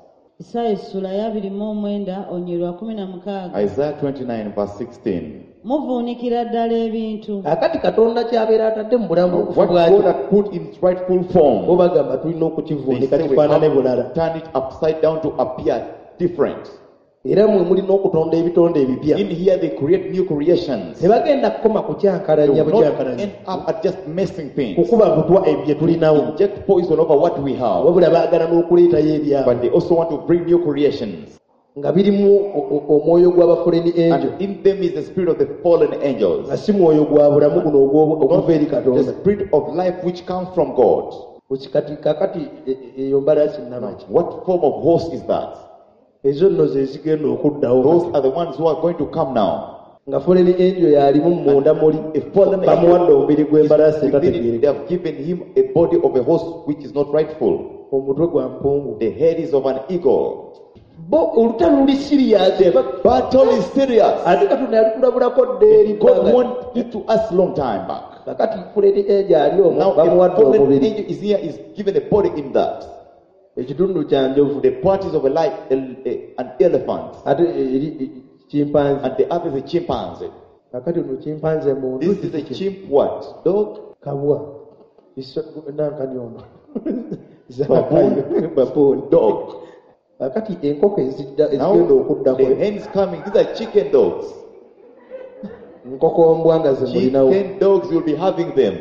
Isaya essula ya abiri mu omwenda onyerwa kumi na mukaaga. Isaiah twenty-nine verse sixteen. Muvuunikira ddala ebintu. akati katonda kyabeera atadde mu bulamu What obufu God bwakyo had put in its rightful form, bo bagamba tulina they okukivuunika say we kifaanane have bulala to turn it upside down to appear different. era mwe mulina okutonda ebitonde ebipya In here they create new creations. tebagenda kukoma They kukyankalanya will not bukyankalanya end up at just messing things. kukuba butwa ebyo bye tulinawo Inject poison over what we have. wabula baagala n'okuleetayo ebyabo But they also want to bring new creations. nga birimu o- o- omwoyo gw'abafuleni angel And in them is the spirit of the fallen nga angels. si mwoyo gwa bulamu guno ogw'obu- Not oguva eri the katonda spirit of life which comes from God. kati kakati e- e- eyo mbalaasi nnamaki What form of horse is that? ezo nno ze zigenda okuddawo Those are the ones who are going to come now. nga fuleni angel yalimu munda muli A fallen bamuwadde omubiri gw'embalaasi Within it, they etategeereka have given him a body of a horse which is not rightful. omutwe gwa mpungu The head is of an eagle. bo olutalo luli siriyasi Battle is serious. ate katonda yalikulabulako dde eri God bbanga. wanted it to us long time back. kakati fuleni angel ali omwo Now a bamuwadde fallen omubiri angel is here, is given a body in that. ekitundu kya njovu The part is of a light, a- a- an elephant, ate eri kimpanzi and the other is a chimpanzee. kakati ono kimpanze muntu This is a chimp what? Dog? kabwa Iso- nankani ono Baboon? baboon Dog. kakati enkoko ezidda Now ezigenda okuddako the hens coming, these are chicken dogs. nkoko mbwa nga zemulinawo Chicken dogs will be having them.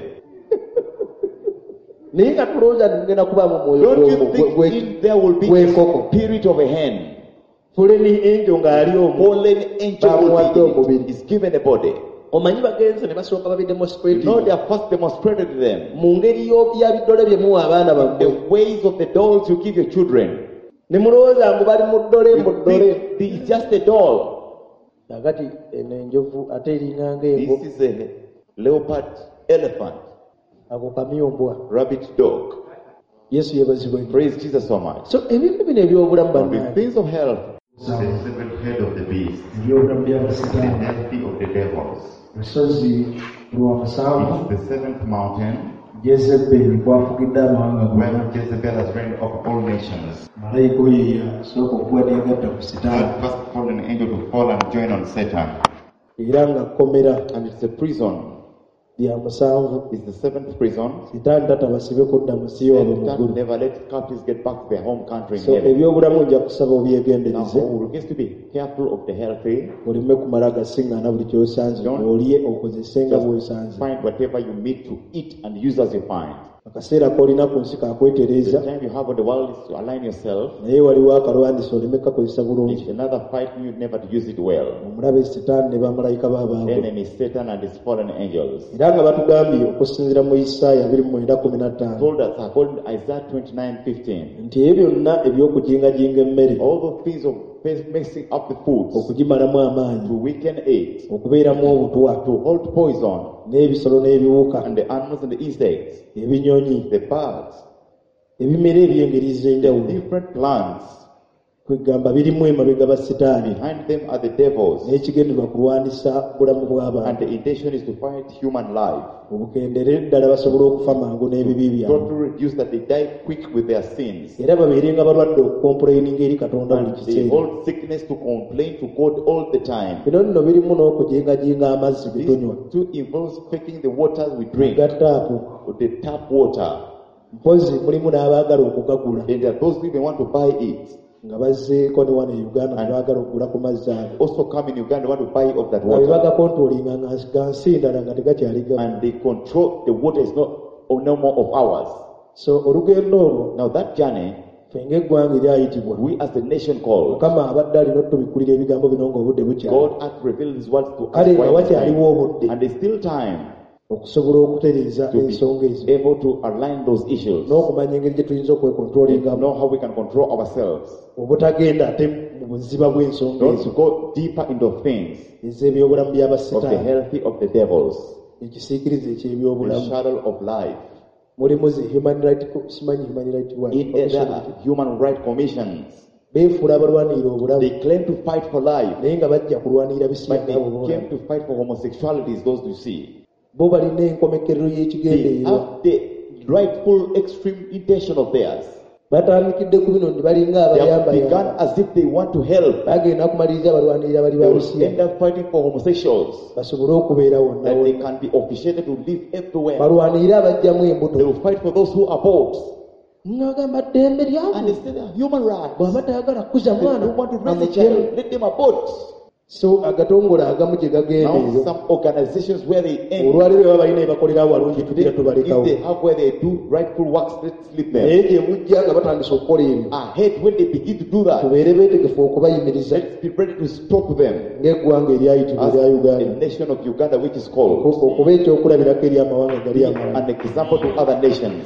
naye nga tulowooza nti mugenda kubaamu omwoyo Don't you gw'omu- think gwe- in there will be gw'enkoko a spirit of a hen? fuleni enjo ng'ali omwo Fallen angel Bamuwadde will be, omubiri. is given a body. omanyi bagenze ne basooka You babidemonstrate know they have first demonstrated them. mu ngeri yo- ya biddole bye muwa abaana bammwe The ways of the dolls you give your children. ne mulowooza mbu bali mu ddole mu You ddole think it's just a doll. kakati eno enjovu ate eringa ng'engo This is a leopard, elephant, ako kamyombwa rabbit, dog. yesu yebazibwe Praise Jesus so much. so ebintu bino ebyobulamu From the bannange things of health, The seventh head of the beast, ebyobulamu the by'abasitaani envy of the devils. lusozi lwa musanvu It's the seventh mountain jezeberi kwafugidde amawanga gonna where Jezebel has reigned over all nations. malayika oyo yasooka okuwa n'egatta ku sitaani The first fallen angel to fall and join on Satan. era nga kkomera and it's a prison. lya musanvu It's the seventh prison. sitaani tatabasibe kudda mu si yoabwe And mu that ggulu never let captives get back to their home country in so heaven. ebyobulamu nja kusaba Now, obyegendereze we get to be careful of the healthy. oleme kumala gasiŋŋaana buli kyosanze Don't- olye okozese nga Just bwesanze find whatever you need to eat and use as you find. akaseera k'olina ku nsi The kakwetereeza time you have on the world is to align yourself. naye waliwo akalwandisa oleme kakozesa bulungi It's another fight you never to use it well. omulabe sitaani ne bamalayika baabaabwe Enemy Satan and his fallen angels. era nga batugambye okusinziira mu isaaya abiri mu mwenda kumi na ttaano Told us according to Isaiah twenty-nine fifteen. nti ebyo byonna eby'okujingajinga emmere All the things of mixing up the foods, okugimalamu amaanyi to weaken it, okubeeramu obutwa to hold poison, n'ebisolo n'ebiwuka and the animals and the insects, ebinyonyi the birds, ebimera eby'engeri ez'enjawulo different plants. kwegamba birimu emabega ba sitaani Behind them are the devils. n'ekigendererwa kulwanisa bulamu And bw'abantu the intention is to fight human life. obukendere ddala basobole okufa mangu n'ebibi Not byabwe to reduce that they die quick with their sins. era babeere nga balwadde okukompuleyininga eri katonda buli And they kiseera hold sickness to complain to God all the time. bino nno birimu n'okujingajinga amazzi ge tunywa This too involves faking the waters we drink, ga taapu with the tap water. mpozi mulimu n'abaagala okugagula And there are those who even want to buy it. nga bazzeeko ne wano e uganda ne baagala okugula ku mazzi ago Also come in Uganda, want to buy of that nga bwe water. bagakontrolinga nga ga nsi ndala nga tegakyali gamu And they control the water is not oh, no more of ours. so olugendo olwo Now that journey, ffe ng'eggwanga eryayitibwa we as the nation called, mukama abadde alina otubikulira ebigambo bino ng'obudde bukyali God had revealed his words to us kale nga while it's wakyaliwo time. obudde And there's still time okusobola okutereeza to ensonga be ezo able to align those issues. n'okumanya engeri gye tuyinza To okwekontrolingamu know how we can control ourselves. obutagenda ate mu buziba bw'ensonga Not ezo to go deeper into things ez'ebyobulamu of the by'abasitaani healthy of the devils, ekisiikirize the eky'ebyobulamu shadow of life. mulimu zi human right simanyi human right watch In other human rights commissions, beefuula abalwanirira obulamu they claim to fight for life, naye nga bajja kulwanirira but bisinga they abo b'obulamu came to fight for homosexuality, is those you see. bo balina enkomekerero They y'ekigendeerwa have the rightful extreme intention of theirs. batandikidde ku bino ndi balinga They have abayamba begun as if they want to help. bagenda kumaliriza balwanirira bali They will balusiya end up fighting for homosexuals, basobole okubeera wonna that they wonna can be officiated to live everywhere. balwanirire abajjamu They embuto will fight for those who abort. ngagamba ddembe And they lyabo say they are human rights. bw'aba tayagala kukuza They mwana don't want to raise a amukyemu child, let them abort. so agatongole agamu gye gagenda Now, eyo some organizations where they end, olwaliro baba balina ebakolerawo walungi if tujja tubalekawo they have where they do rightful works, let's leave naye them. gye bujja nga batandise okukola ebyo Ahead, when they begin to do that, tubeere beetegefu okubayimiriza let's be ready to stop them. ng'eggwanga eryayitibwa As erya the uganda nation of Uganda, which is called, okuba ekyokulabirako eri amawanga gali be amalala an example to other nations.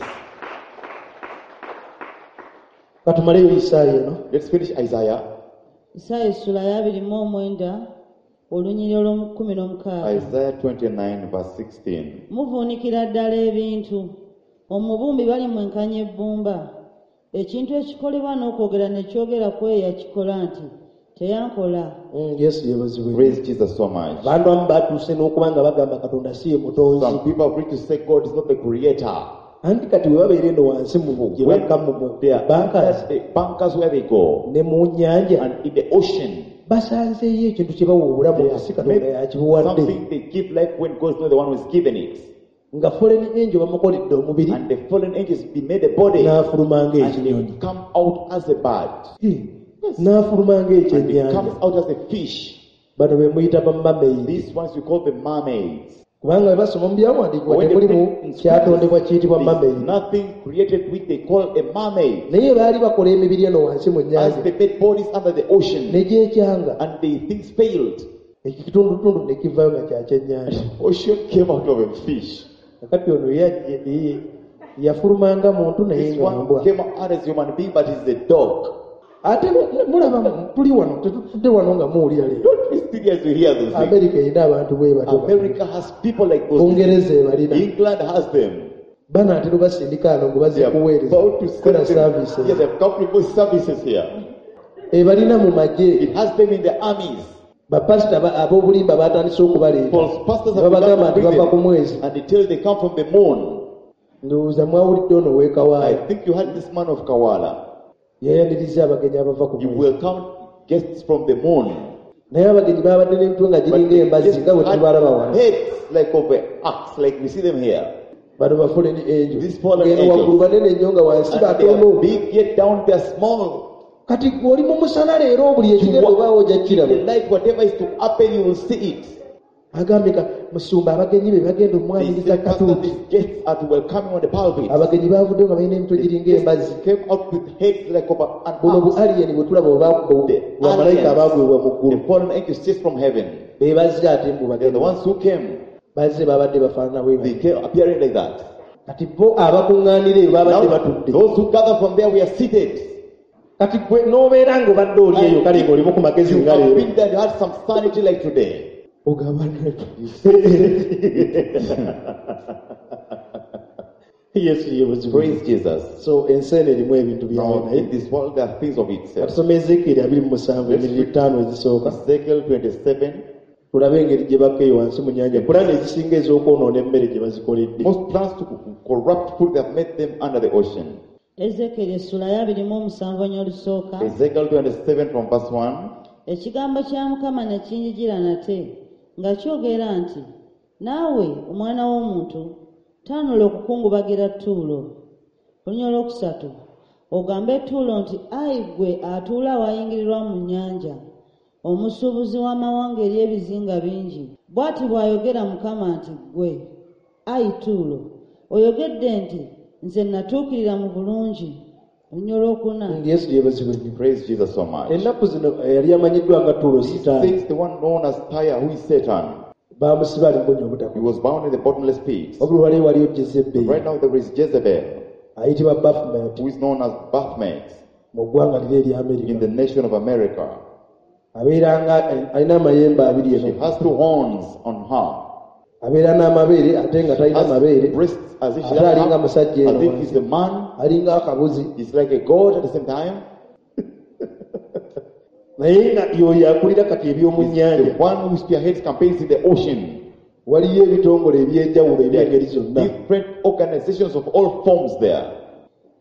katumaleyo isaaya eno Let's finish Isaiah. Isaaya essula ya abiri mu omwenda olunyiriri olw'ekkumi n'omukaaga. Isaiah twenty-nine, verse sixteen. Muvuunikira ddala ebintu, omubumbi bali mwenkanya ebbumba, ekintu ekikolebwa n'okwogera ne kyogera ku eyo akikola nti teyankola. Mm, yesu yebazibwe Praise Jesus so much. bantu abamu batuuse n'okuba nga bagamba katonda si ye mutonzi Some people have reached to say God is not the creator. anti kati we babeera eno wansi mu gye When bakka mu they are bankas bankers, bankers where they go, ne mu nnyanja and in the ocean, basanzeeyo ekintu kye bawa obulamu they nga si have katonda made yakibuwadde something they give life when God is not the one who has given it. nga fallen angel bamukoledde omubiri And the fallen angels be made a body, n'afuluma and ng'ekinyonyi they come out as a bird, n'afuluma and it ng'ekyennyanja comes out as a fish. bano be muyita bamameyi These ones we call the mermaids. kubanga bwe basoma mu byawandiikibwa When they temulimu put in kyatondebwa kiyitibwa scriptures, mameyi there's nothing created which they call a mermaid. naye baali bakola emibiri eno wansi mu As nnyanja they made bodies under the ocean, n'egyekyanga and the things failed. ekitundutundu ne kivayo nga kya kyennyanja Ocean came out of a fish. kakati ono ye- ye- ye- yafulumanga muntu naye This nga one mbwa came out as a human being, but is a dog. ate mu- mulaba tuli wano tetutudde wano nga muwulira leero Don't be serious to hear those things. amerika erina abantu bwe bato America has people like those. bungereza ebalina England has them. banaatera basindika ano ngo They are bazikuweereza about to kola send them. services Yeah, they've come to put services here. ebalina mu magye It has them in the armies. bapasita ba- ab'obulimba batandise okubaleeta False pastors ne have begun babagamba to nti bring bava ku them. mwezi And they tell they come from the moon. ndowooza mwawulidde ono I w'ekawaayo think you had this man of Kawala. yayaniriza abagenyi abava ku You mwezi welcome guests from the moon. naye abagenyi babadde n'emitwe nga But giringa they embazzi just nga bwe had tubalaba wano heads like of an axe, like we see them here. bano bafuleni enjo These fallen ngeno angels. waggulu banene nnyo nga wansi And they batono are big, yet down they are small. kati oli mu musana leero buli ekigenda obaawo ojja In the kiraba light, whatever is to happen, you will see it. agambye ka musumba abagenyi be bagenda They omwaniriza say, Pastor, katuuti these guests are to welcome you on the pulpit. abagenyi bavuddeyo nga balina emitwe giringa embazzi Came out with heads like of an buno bu axe. aliyeni bwe tulaba bwamalayika abaagwebwa mu The ggulu fallen angels chased from heaven. be bazze ate mbu They're the bagenda ones who came. bazze babadde bafaanana bwe They bati came appearing like that. kati bo abakuŋŋaanira eyo babadde Now, batudde those who gather from there, we are seated. kati gwe n'obeera ng'obadde oli eyo kale ng'olimu ku magezi You nga have leero been there, you had some sanity like today. ogamba yesu yebuzibu Praise Jesus. so ensi eno erimu ebintu byayo Now, naye in this world, there are things of itself. katusoma ezekieri abiri mu musanvu emiriri ttaano ezisooka Ezekiel twenty-seven. tulabe engeri gye bakka eyo wansi mu nnyanja pulaani ezisinga ez'okwonoona emmere gye bazikoledde Most plans to corrupt food, they have made them under the ocean. Ezekieri essula ya abiri mu omusanvu ennyo olusooka. Ezekiel twenty-seven from verse one. Ekigambo kya Mukama ne kinjijira nate nga kyogera nti, naawe omwana w'omuntu taanula okukungubagira Ttuulo. Olunya olwokusatu ogambe Ttuulo nti, ayi ggwe atuula awayingirirwa mu nnyanja, omusuubuzi w'amawanga eri ebizinga bingi, bw'ati bw'ayogera Mukama nti, ggwe ayi Ttuulo oyogedde nti nze natuukirira mu bulungi. Olunya olwokuna yesu yebazibwe nnyo Praise Jesus so much. ennaku zino eh, yali amanyiddwa nga tuulo He sitaani says the one known as Tyre, who is Satan. bamusiba ali mbonya He obutaku was bound in the bottomless pit. wabula wali waliyo jezebbeeri Right now there is Jezebel, ayitibwa bafumet who is known as Baphomet mu ggwanga liri erya in amerika the nation of America. abeera nga alina amayembe abiri She eno has two horns on her. abeera n'amabeere ate nga talina Has mabeere breasts as if she ate doesn't alinga have, musajja as eno if he's a man. alinga akabuzi He's like a god at the same time. naye nga yoyo akulira kati eby'omu He's nnyanja the one who spearheads campaigns in the ocean. waliyo ebitongole ebyenjawulo There ebyengeri are zonna different organizations of all forms there.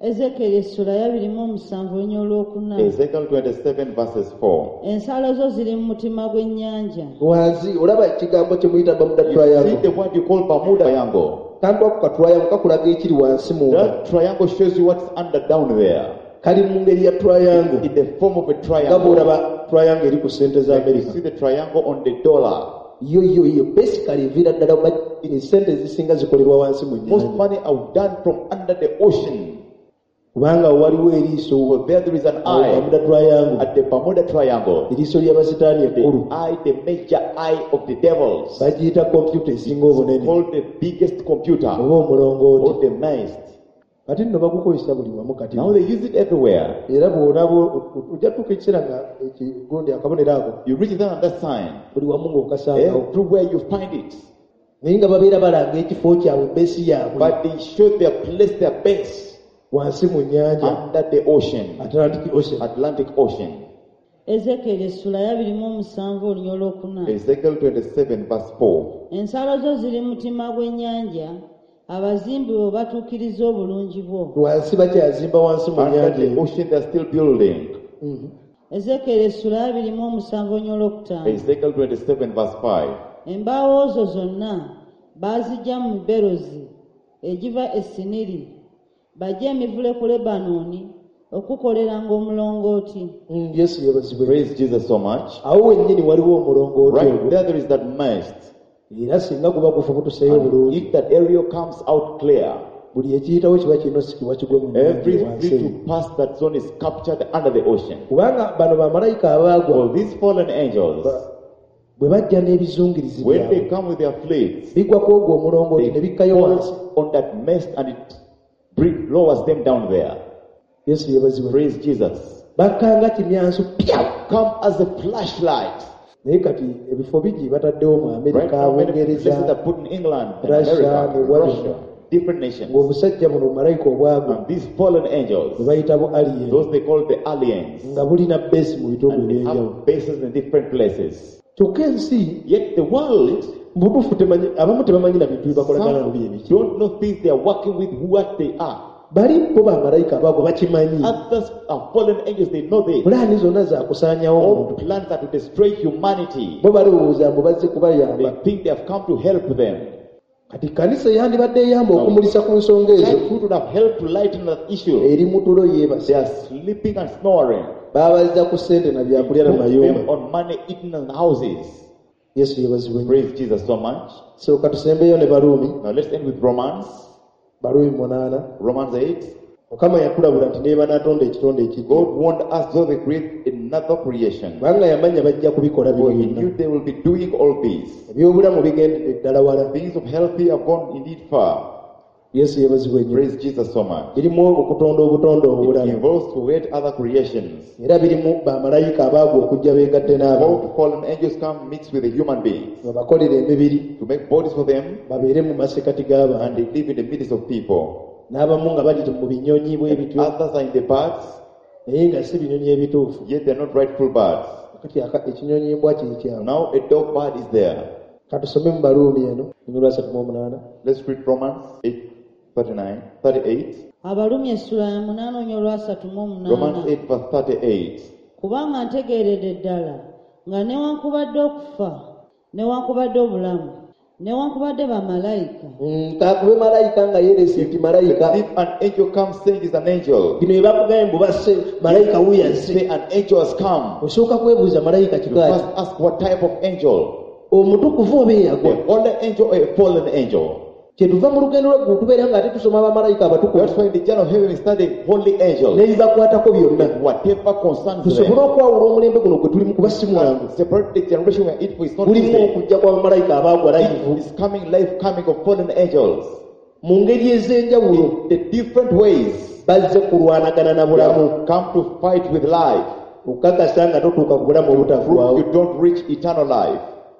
Ezekiel essula ya abiri mu omusanvu olunya olwokuna. Ezekiel twenty-seven verses four. Ensalo zo ziri mu mutima gw'ennyanja. wansi olaba ekigambo kye muyita Bermuda You see triangle. the word you call Bermuda Triangle. Kantu ako katriangle kakulaga ekiri wansi munda. That triangle shows you what's under down there. Kali mu ngeri ya triangle. In the form of a Nga triangle. bw'olaba triangle eri ku ssente za Like you America. see the triangle on the dollar. yo yo yo basically eviira ddala ba esente ezisinga zikolebwa wansi mu Most nnyanja. money are done from under the ocean. Kubanga waliwo eriiso So there there is an awo eye Bermuda triangle. at the Bermuda Triangle. Eriiso ly'abasitaani ekkulu. The eye, the major eye of the devils. Bagiyita kompyuta esinga obunene Called the biggest computer oba omulongooti. or the most. Kati nno bagukozesa buli wamu kati. Now they use it everywhere. Era bw'onaba ojja tuuka ekiseera nga ekigundi akabonero ako You reach down on that sign. buli wamu ng'okasangawo. Everywhere you find it. Naye nga babeera balanga ekifo kyabwe beesi yaabwe But they show their place, their base wansi mu nnyanja under the ocean, Atlantic Ocean. Atlantic Ocean. Ezekiel essula ya abiri mu omusanvu olunya olwokuna. Ezekiel twenty-seven verse four. Ensalo zo ziri mu mutima gw'ennyanja, abazimbi bwe batuukiriza obulungi bwo. Wansi bakyazimba wansi mu Under nnyanja the eyo. ocean they are still building. Mhm. Ezekiel essula ya abiri mu omusanvu olunya olwokutaano. Ezekiel twenty-seven verse five. Embaawo zo zonna baazijja mu Berozi egiva e Siniri, bajja emivule ku Lebanooni okukoleranga omulongooti. Mm, Yesu yeebazibwe. Praise Jesus so much. Awo wennyini waliwo omulongooti Right ogwo. there there is that mist. Era singa guba gufubutuseyo bulungi If that area comes out clear, buli ekiyitawo kiba kirina osikibwa kigwe mu every nnyanja wansi street eyo. to pass that zone is captured under the ocean. Kubanga bano bamalayika abaagwa All these fallen angels, bwe bajja n'ebizungirizi when they byabwe come with their fleets, bigwa ku ogwo omulongooti ne they bikkayo wansi. fall on that mist and it bring, lowers them down there. Yesu yeebazibwe. Praise Jesus. Bakkanga kimyanso pyaw. Come as a flashlight. Naye kati ebifo bigi bataddewo mu Right Amerika, now, many places Bungereza, are put in England, in Russia, America, ne waliwo. Russia, different nations. ng'obusajja buno malayika obwagwa And these fallen bwe angels, bayitabo alien those they call the aliens, nga bulina beesi mu bitundu and they ebyenjawulo. have bases in different places. Kyokka ensi Yet the world, mu butuufu temanyi- abamu tebamanyi na bintu bibakolagana nabyo some ebiki. don't know things they are working with, what they are. Bali bo bamalayika abaagwa bakimanyi. Others are fallen angels, they know this. Pulaani zonna za kusaanyawo All omuntu. plans are to destroy humanity. Bo balowooza mbu bazze kubayamba. They think they have come to help them. Kati kanisa yandibadde eyamba okumulisa ku nsonga ezo. Church would have helped to lighten that issue. Eri mu tulo They yeebase. are sleeping and snoring. Baabazza ku ssente na byakulya na Put them mayumba. on money eaten in houses. Yesu yeebazibwe nnyo. Praise Jesus so much. Sooka tusembeyo ne Baruumi. Now let's end with Romans. Baruumi munaana. Romans eight. Mukama yakulabula nti neeba n'atonda ekitonde ekijja. God warned us though they create another creation. Kubanga yamanya bajja kubikola For bino he byonna. knew they will be doing all these. Ebyobulamu bigendedde ddala wala. Things of health have gone indeed far. Yesu yeebazibwe nnyo. Praise Jesus so much. Birimu okutonda obutonde It obulala. involves to create other creations. Era birimu bamalayika abaagwa okujja beegatte n'abantu. All fallen angels come mix with the human beings babakolera emibiri to make bodies for them, babeere mu masekati and g'abantu. they live in the midst of people. N'abamu nga bali mu binyonyi bwe bityo Others are in the birds, naye nga si binyonyi ebituufu. yet they're not rightful birds. Kati aka- ekinyonyi embwa kyekyamu. Now a dog bird is there. Katusome mu Baruumi eno nnyumba asatu mu omunaana. Let's read Romans eight thirty-nine, thirty-eight. Abalumi essula ya munaana olunya olwasatu mu Romans omunaana. eight verse thirty-eight. Kubanga ntegeeredde ddala nga newankubadde okufa newankubadde obulamu newankubadde bamalayika Mm, kakube malayika nga yeerese nti malayika If an angel comes saying he's an angel, bino bye bakugambye mbu basse malayika wuuyo azze. say an angel has come. Osooka kwebuuza malayika You kikaaki must ask what type of angel. omutukuvu oba eyagwa. A holy angel or a fallen angel. Kyetuva mu lugendo lwaggulu tubeera nga ate tusoma abamalayika That's abatukuvu why in the journey of heaven we study holy angels. n'ebibakwatako byonna Whatever concerns tusobole them. okwawula omulembe guno gwe tulimu kuba si mwangu. Separate the generation we are in for it's not Mulimu easy. okujja kwa bamalayika abaagwa layivu It's coming life coming of fallen angels. mu ngeri ez'enjawulo. The different ways Bazze kulwanagana na they bulamu have come to fight with life. okukakasa nga totuuka ku bulamu Prove obutaggwaawo. you don't reach eternal life.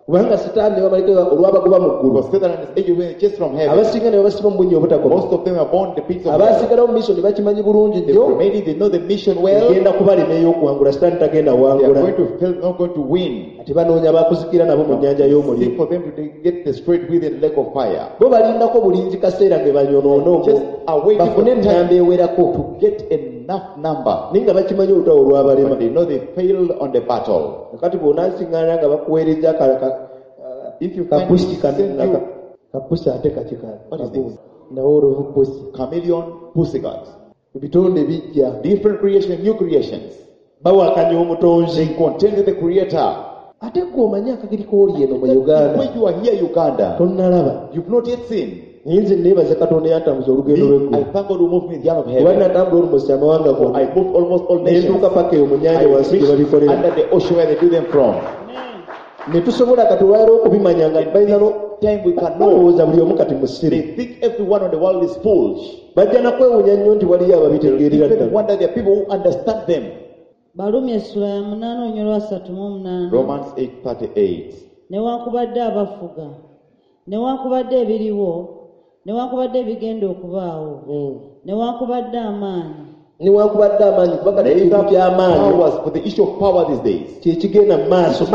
kubanga sitaani ne bamalika olwabagoba mu ggulu Because Satan and his angels were chased from heaven. abasinga ne babasiba mu bunnya obutakoma Most of them were born in the pits of hell. abaasigalawo mu mission bakimanyi bulungi The nnyo remaining, they know the mission well. egenda kubalema ey'okuwangula sitaani tagenda They are wangula going to fail, not going to win. ate banoonya bakuzikira nabo mu nnyanja Seek y'omuliro for them to get the straight with the lake of fire. bo balindako bulinzi kaseera ge banyonoona ogwo Just awaiting for bafune time ennamba ewerako to get enough number. naye nga bakimanyi olutawo olwabalema But they know they failed on the battle. kati bw'onaasiŋŋana nga bakuweereza ka- ka- If you kapusi find kano send nga you ka- kapusi ate kakika What is this? nawo oluvu pusi chameleon, pussycats, ebitonde bijja different creation, new creations. bawakanya omutonzi They contend with the Creator. ate gweomanyi akagiri kooli eno mu uganda When you are here, Uganda, tonnalaba you've not yet seen. naye nze neebaza katonda yantambuza olugendo Me, I lweggulu thank God who moved me in the hand of kuba heaven. natambula olumosi amawanga For I gonna moved almost all nations. nentuuka paka eyo mu nyanja I wansi gye reached babikolera under the ocean where they do them from. ne tusobola kati olwaliro okubimanya nga balina Time we can know. balowooza buli omu kati They musiri think everyone on the world is foolish. bajja nakwewunya nnyo nti waliyo ababitegeerera Even ddala wonder there are people who understand them. balumi essula ya munaana onyolwa asatu mu omunaana Romans eight thirty-eight. newankubadde abafuga newankubadde ebiriwo newankubadde ebigenda okubaawo newankubadde amaanyi newankubadde amaanyi kuba kati Neither ekintu ky'amaanyi powers, for the issue of power these days. kyekigenda mu maaso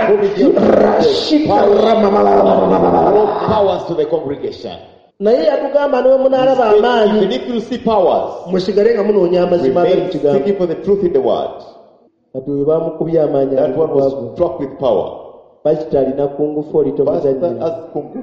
All powers to the congregation. naye yatugamba ne bwe munaalaba amaanyi Even if you see powers, musigale nga munoonya amazima agali mu remain kigambo seeking for the truth in the word. kati oyo bamukubye amaanyi That one was agagwavu struck with power. pasita alina kungufu oli Pastor tomuzanyira as kungu.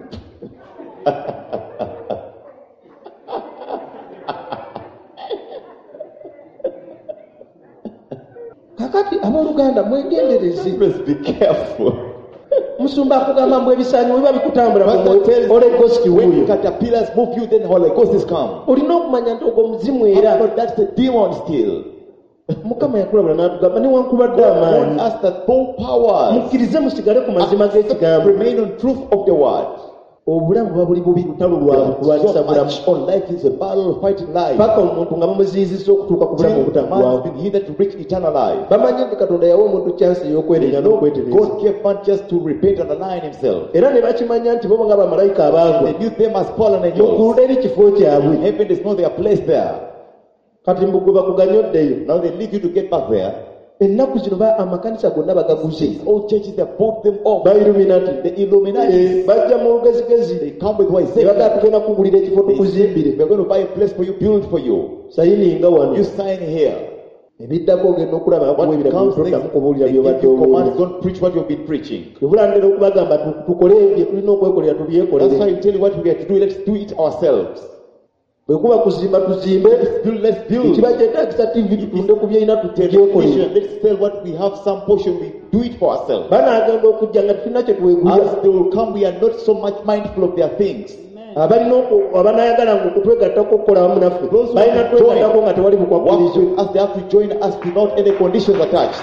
kakati abooluganda mwegendereze Please be careful. musumba akugamba mbu ebisaanyi biba bikutambula Pastor tells Holy Ghost you, when wuuyo caterpillars move you, then Holy Ghost is come. olina okumanya nti ogwo muzimu era But that's the demon still. mukama yakulabula n'atugamba newankubadde God warned amaanyi us that both powers mukkirize musigale ku mazima g'ekigambo remain on truth of the word. obulamu buba buli bubi lutalo lwamu kulwanyisa So bulamu much on life is a battle of fighting life. paka omuntu nga bamuziyizisa okutuuka ku bulamu Till man has obutaggwawo been hindered to reach eternal life. bamanyi nti katonda yawa omuntu kyansi ey'okwenenya n'okwetereza God gave man just to repent and align himself. era ne bakimanya nti bo nga bamalayika abaagwa They knew them as fallen mu angels. ggulu eri kifo kyabwe Heaven is not their place there. kati mbugwe bakuganyoddeyo Now they leave you to get back there. ennaku zino ba- amakanisa gonna bagaguze All churches have bought them off. ba iluminati The Illuminati. Eh, bajja mu lugezigezi They come with what is ne bagamba said. tugenda kugulira ekifo tukuzimbire We're going to buy a place for you, build for you. sayininga wano You sign here. ebiddako ogenda okulaba What bakuwa ebiragiro comes toddamu next? kubuulira They give byobadde you commands. obuulira Don't preach what you've been preaching. ebulandera okubagamba tu- tukole bye tulina okwekolera That's tubyekolere why I tell you what we have to do. Let's do it ourselves. bwe kuba kuzimba tuzimbe Let's build. Let's build. ekiba kyetaagisa tivi tutunde ku byerina tubyekolere Television. Let's sell what we have. Some portion we do it for ourselves. banaagenda okujja nga tulina kye tweguya As they will come, we are not so much mindful of their things. abalina oku- abanayagala nga okutwegattako okukola wamu naffe Those who balina want to join, twegattako nga tewali Work bukwakulizo with us. They have to join us without any conditions attached.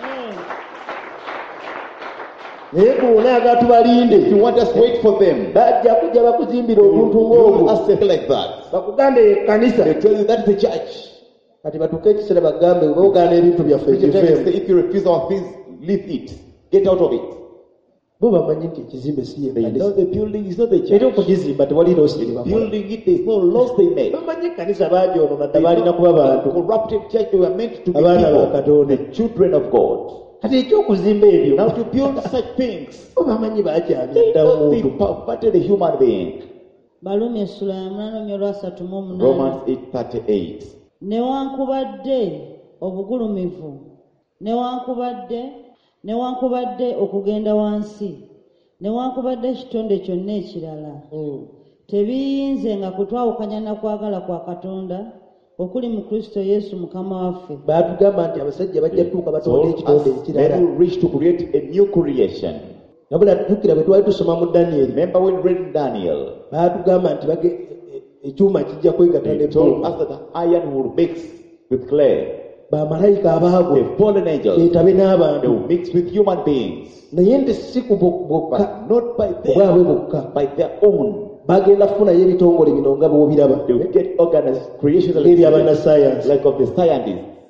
naye bwonayagala tubalinde If you want us, wait for them. bajja kujja bakuzimbira They will obuntu build ng'obwo us like that. bakugambe ekkanisa They tell you that is the church. kati batuuke ekiseera bagambe bogaana ebintu byaffe Preacher tell you, ekifeemu say, if you refuse our things, leave it. Get out of it. bo bamanyi nti ekizimbe si They know yenkanisa the building is not the era church. okugizimba tewali loosiri bakola Building it, there is no loss they make. bamanyi ekkanisa bagyonoona They tebalina kuba know bantu the corrupted church, they were meant to be Abaana ba people, Katonda. the children of God. kati ekyokuzimba ebyo Now to build such things, bo bamanyi bakyamya they dda know they muntu perverted the human being. balumi essula ya munaana onyolwa asatu mu omunaana Romans eight thirty-eight. newankubadde obugulumivu newankubadde newankubadde okugenda wansi newankubadde ekitonde kyonna ekirala tebiyinze nga kutwawukanya na kwagala kwa katonda okuli mu kristo yesu mukama waffe baatugamba nti abasajja bajja tuuka batonda So ekitonde as ekirala men will reach to create a new creation. nabula tujjukira bwe twali tusoma mu danyeri Remember when we read in Daniel, baatugamba nti bage- ekyuma kijja kwegatta they told us nebbuuma that the iron will mix with clay. bamalayika abaagwa The fallen angels, beetabe they n'abantu will mix with human beings. naye nti si ku bo- bokka But not by bwabwe them, bokka by their own. bagenda kufunayo ebitongole bino nga bw'obiraba They will get organized creations ng'ebyabannasaayansi like of the scientists.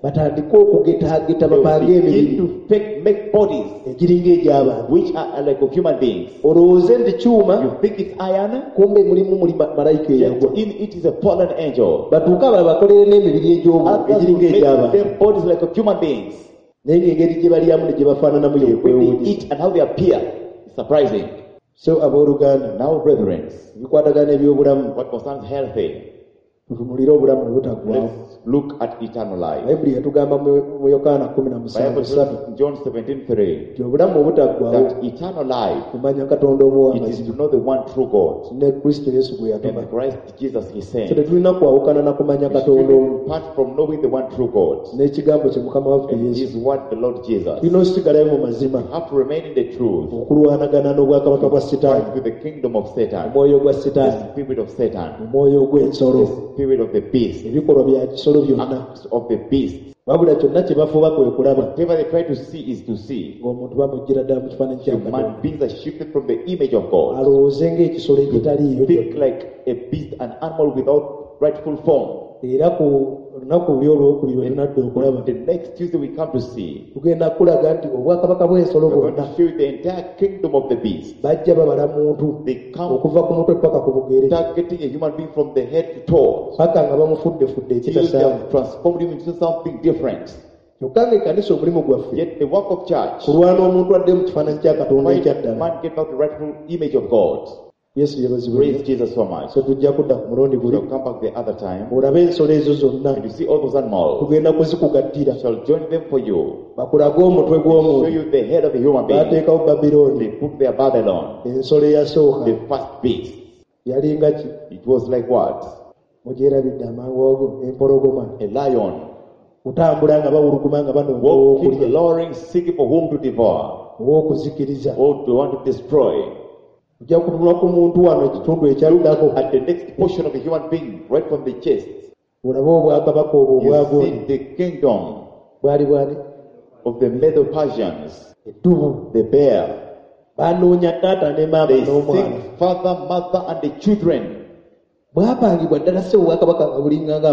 batandike okugetaageta They will bapange begin emibiri to fake, make bodies egiringa egy'abantu which are like of human beings. olowooze nti kyuma You think it's iron, kumbe mulimu muli ma- malayika yet eyagwa in it is a fallen angel. batuuke aba bakolere n'emibiri egy'obu Others will egiringa make egy'abantu their bodies like of human beings. naye ng'engeri gye balyamu ne gye bafaananamu When they yekwewuunyisa eat and how they appear, it's surprising. so abooluganda Now, brethren, ebikwatagana eby'obulamu what concerns healthy, tutunulire obulamu obutaggwaawo let's look at eternal life. bayibuli yatugamba mu mu yokaana kumi na musanvu Bible ssatu says in John seventeen three nti obulamu obutaggwaawo that eternal life, kumanya katonda it is omuwamazima to know the one true God ne kristo yesu gwe yatuma and Christ Jesus His so Son. tetulina kwawukana na kumanya katonda omu Apart from knowing the one true God n'ekigambo kye mukama waffe and yesu His word, the Lord Jesus, tulina osigalayo mu mazima you have to remain in the truth. okulwanagana n'obwakabaka bwa sitaani Fight with the kingdom of Satan, omwoyo gwa the sitaani spirit of Satan, omwoyo gw'ensolo the spirit of the beast, ebikolwa bya kisolo byonna acts of the beast. wabula kyonna kye bafuba kwe kulaba Whatever they try to see is to see. ng'omuntu bamuggira ddala mu kifaananyi kya Human katonda beings are shifted from the image of God. alowooze ng'ekisolo ekitaliiyo Think like a beast, an animal without rightful form. era ku lunaku luli olwokubiri we tunadde okulaba The next Tuesday we come to see, tugenda kulaga nti obwakabaka bw'ensolo we're going bwonna to show you the entire kingdom of the beast. bajja babala muntu They come okuva ku mutwe paka ku bugere targeting a human being from the head to toe. paka nga bamufuddefudde Till they ekitasaana have transformed him into something different. kyokka ng'ekkanisa omulimu gwaffe Yet the work of church, kulwana omuntu adde mu kifaananyi kya katonda why ekyaddala man get out the rightful image of God. yesu yabazibwe Praise Jesus so much. so tujja kudda ku mulundi guli We'll come back the other time. olabe ensolo ezo zonna And you see all those animals. tugenda kuzikugattira Shall join them for you. bakulage omutwe Show gw'omuntu you the head of a human being. baateekawo babirooni They put their Babylon, ensolo eyasooka the first beast. yalinga ki It was like what? mugyerabidde amangu ago empologoma A lion. kutambula nga bawuluguma nga banoonya Walking, ow'okulya luring, seeking for whom to devour. ow'okuzikiriza Or to want to destroy. ojja kutunula ku muntu wano ekitundu ekyaluddako At the next portion of a human being, right from the chest, olabe obwakabaka obwo you obwagondi see the kingdom bwali bwani of the Medo-Persians, eddubu the bear. banoonya taata ne maama They n'omwana seek father, mother, and the children. bwapangibwa ddala se obwakabaka nga bulinganga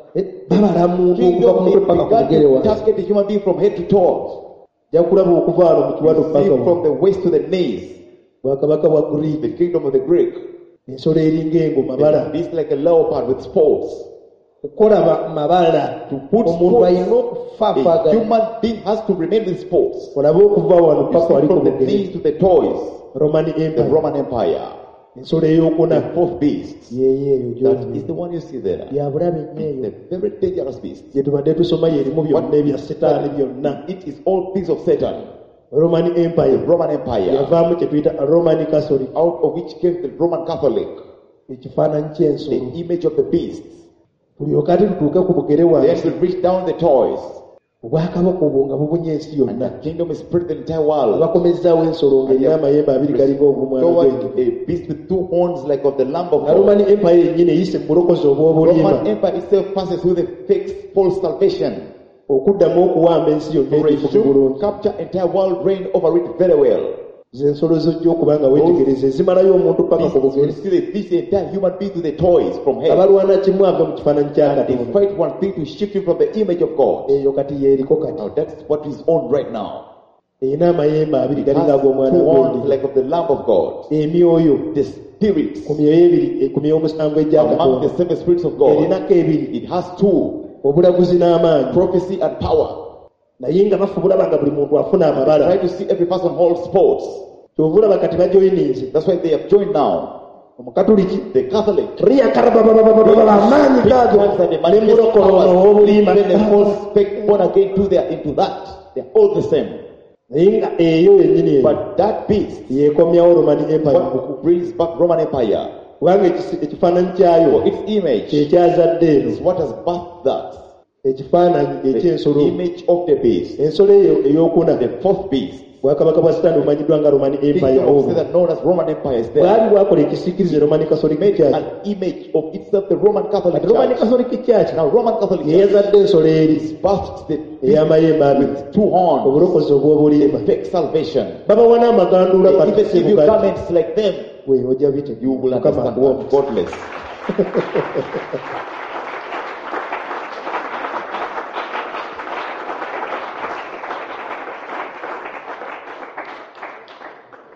babala muntu okuva ku Kingdom mutwe paka ku began bugere to wansi target the human being from head to toe. ojja kulaba okuva wano mu kiwato You paka see wano from the waist to the knees, bwakabaka bwa the Greek kingdom of the Greek. ensolo eringa engo mabala It's like a leopard with spots. kukola ba- mabala To put omuntu spots, alina a okufaafagana human being has to remain with spots. olabe okuva wano You paka see wali ku from the bugere knees to the toes, roman the empire Roman Empire, ensolo eyokuna the fourth beast. yeeyo eyo That is gyolaba the one you see there. ya bulabe nnyo The eyo very dangerous beast. gye tubadde tusoma yerimu byonna ebya setaani byonna It is all things of Satan. roman The empire Roman Empire, yavaamu kye tuyita roman catholic out of which came the Roman Catholic, ekifaananyi the ky'ensolo image of the beast. tulyoka ati tutuuke ku bugere Then wansi we reach down the toys. obwakabaka obwo nga bubunye ensi And yonna the kingdom is spread the entire world. bakomezzaawo ensolo ng'erina amayembe abiri galinga ogw'omwana Towards gw'ente a beast with two horns like of the Lamb of nga roman God. empire yennyini eyise mu bulokozi obw'obulimba Roman Empire itself passes through the fake false salvation. okuddamu okuwamba ensi yonna To egifu mu resume, bulungi capture entire world, reign over it very well. ze ensolo zojja okuba nga weetegereza ezimalayo omuntu paka ku Beasts will bugere see the beast, the entire human being to the toys from head. abalwana kimu ava mu kifaananyi kya And they katonda fight one thing to shift you from the image of God. eyo kati yeeriko kati Now that's what is on right now. erina amayembe abiri It has galinga two ag'omwana horns gw'ente like of the Lamb of God. emyoyo The spirits ku myoyo ebiri ku myoyo omusanvu egya among katonda the seven spirits of God. erinako ebiri It has two, obulaguzi n'amaanyi prophecy and power. naye nga bafu bulaba nga buli muntu afuna Try amabala to see every person hold sports. kyova olaba kati bajoyininze That's why they have joined now. omukatuliki The Catholic. riyakarababababababa amaanyi gago ne mulokolono ow'obulimba Even the false fake born again too, they are into that. They're all the same. naye nga eyo yennyini eyo But that beast, yeekomyawo roman empire what brings back Roman Empire, kubanga ekisi- ekifaananyi kyayo for its image, kyekyazadde eno is what has birthed that. ekifaananyi The ekyensolo image of the beast. ensolo eyo eyokuna The fourth beast. bwakabaka bwa sitaani bumanyiddwa nga roman empire Kingdom of obwo Satan known as Roman Empire is there. bwali bwakola ekisiikirize roman catholic Made church an image of itself, the Roman Catholic kati roman Church. catholic church Now Roman Catholic Church yeyazadde ensolo eri birthed the ey'amayembe abiri with two horns, obulokozi obw'obulimba fake salvation. babawa n'amaganduula They even give you kati garments like them. we ojja bite You will Mukama understand akuwa that. God bless.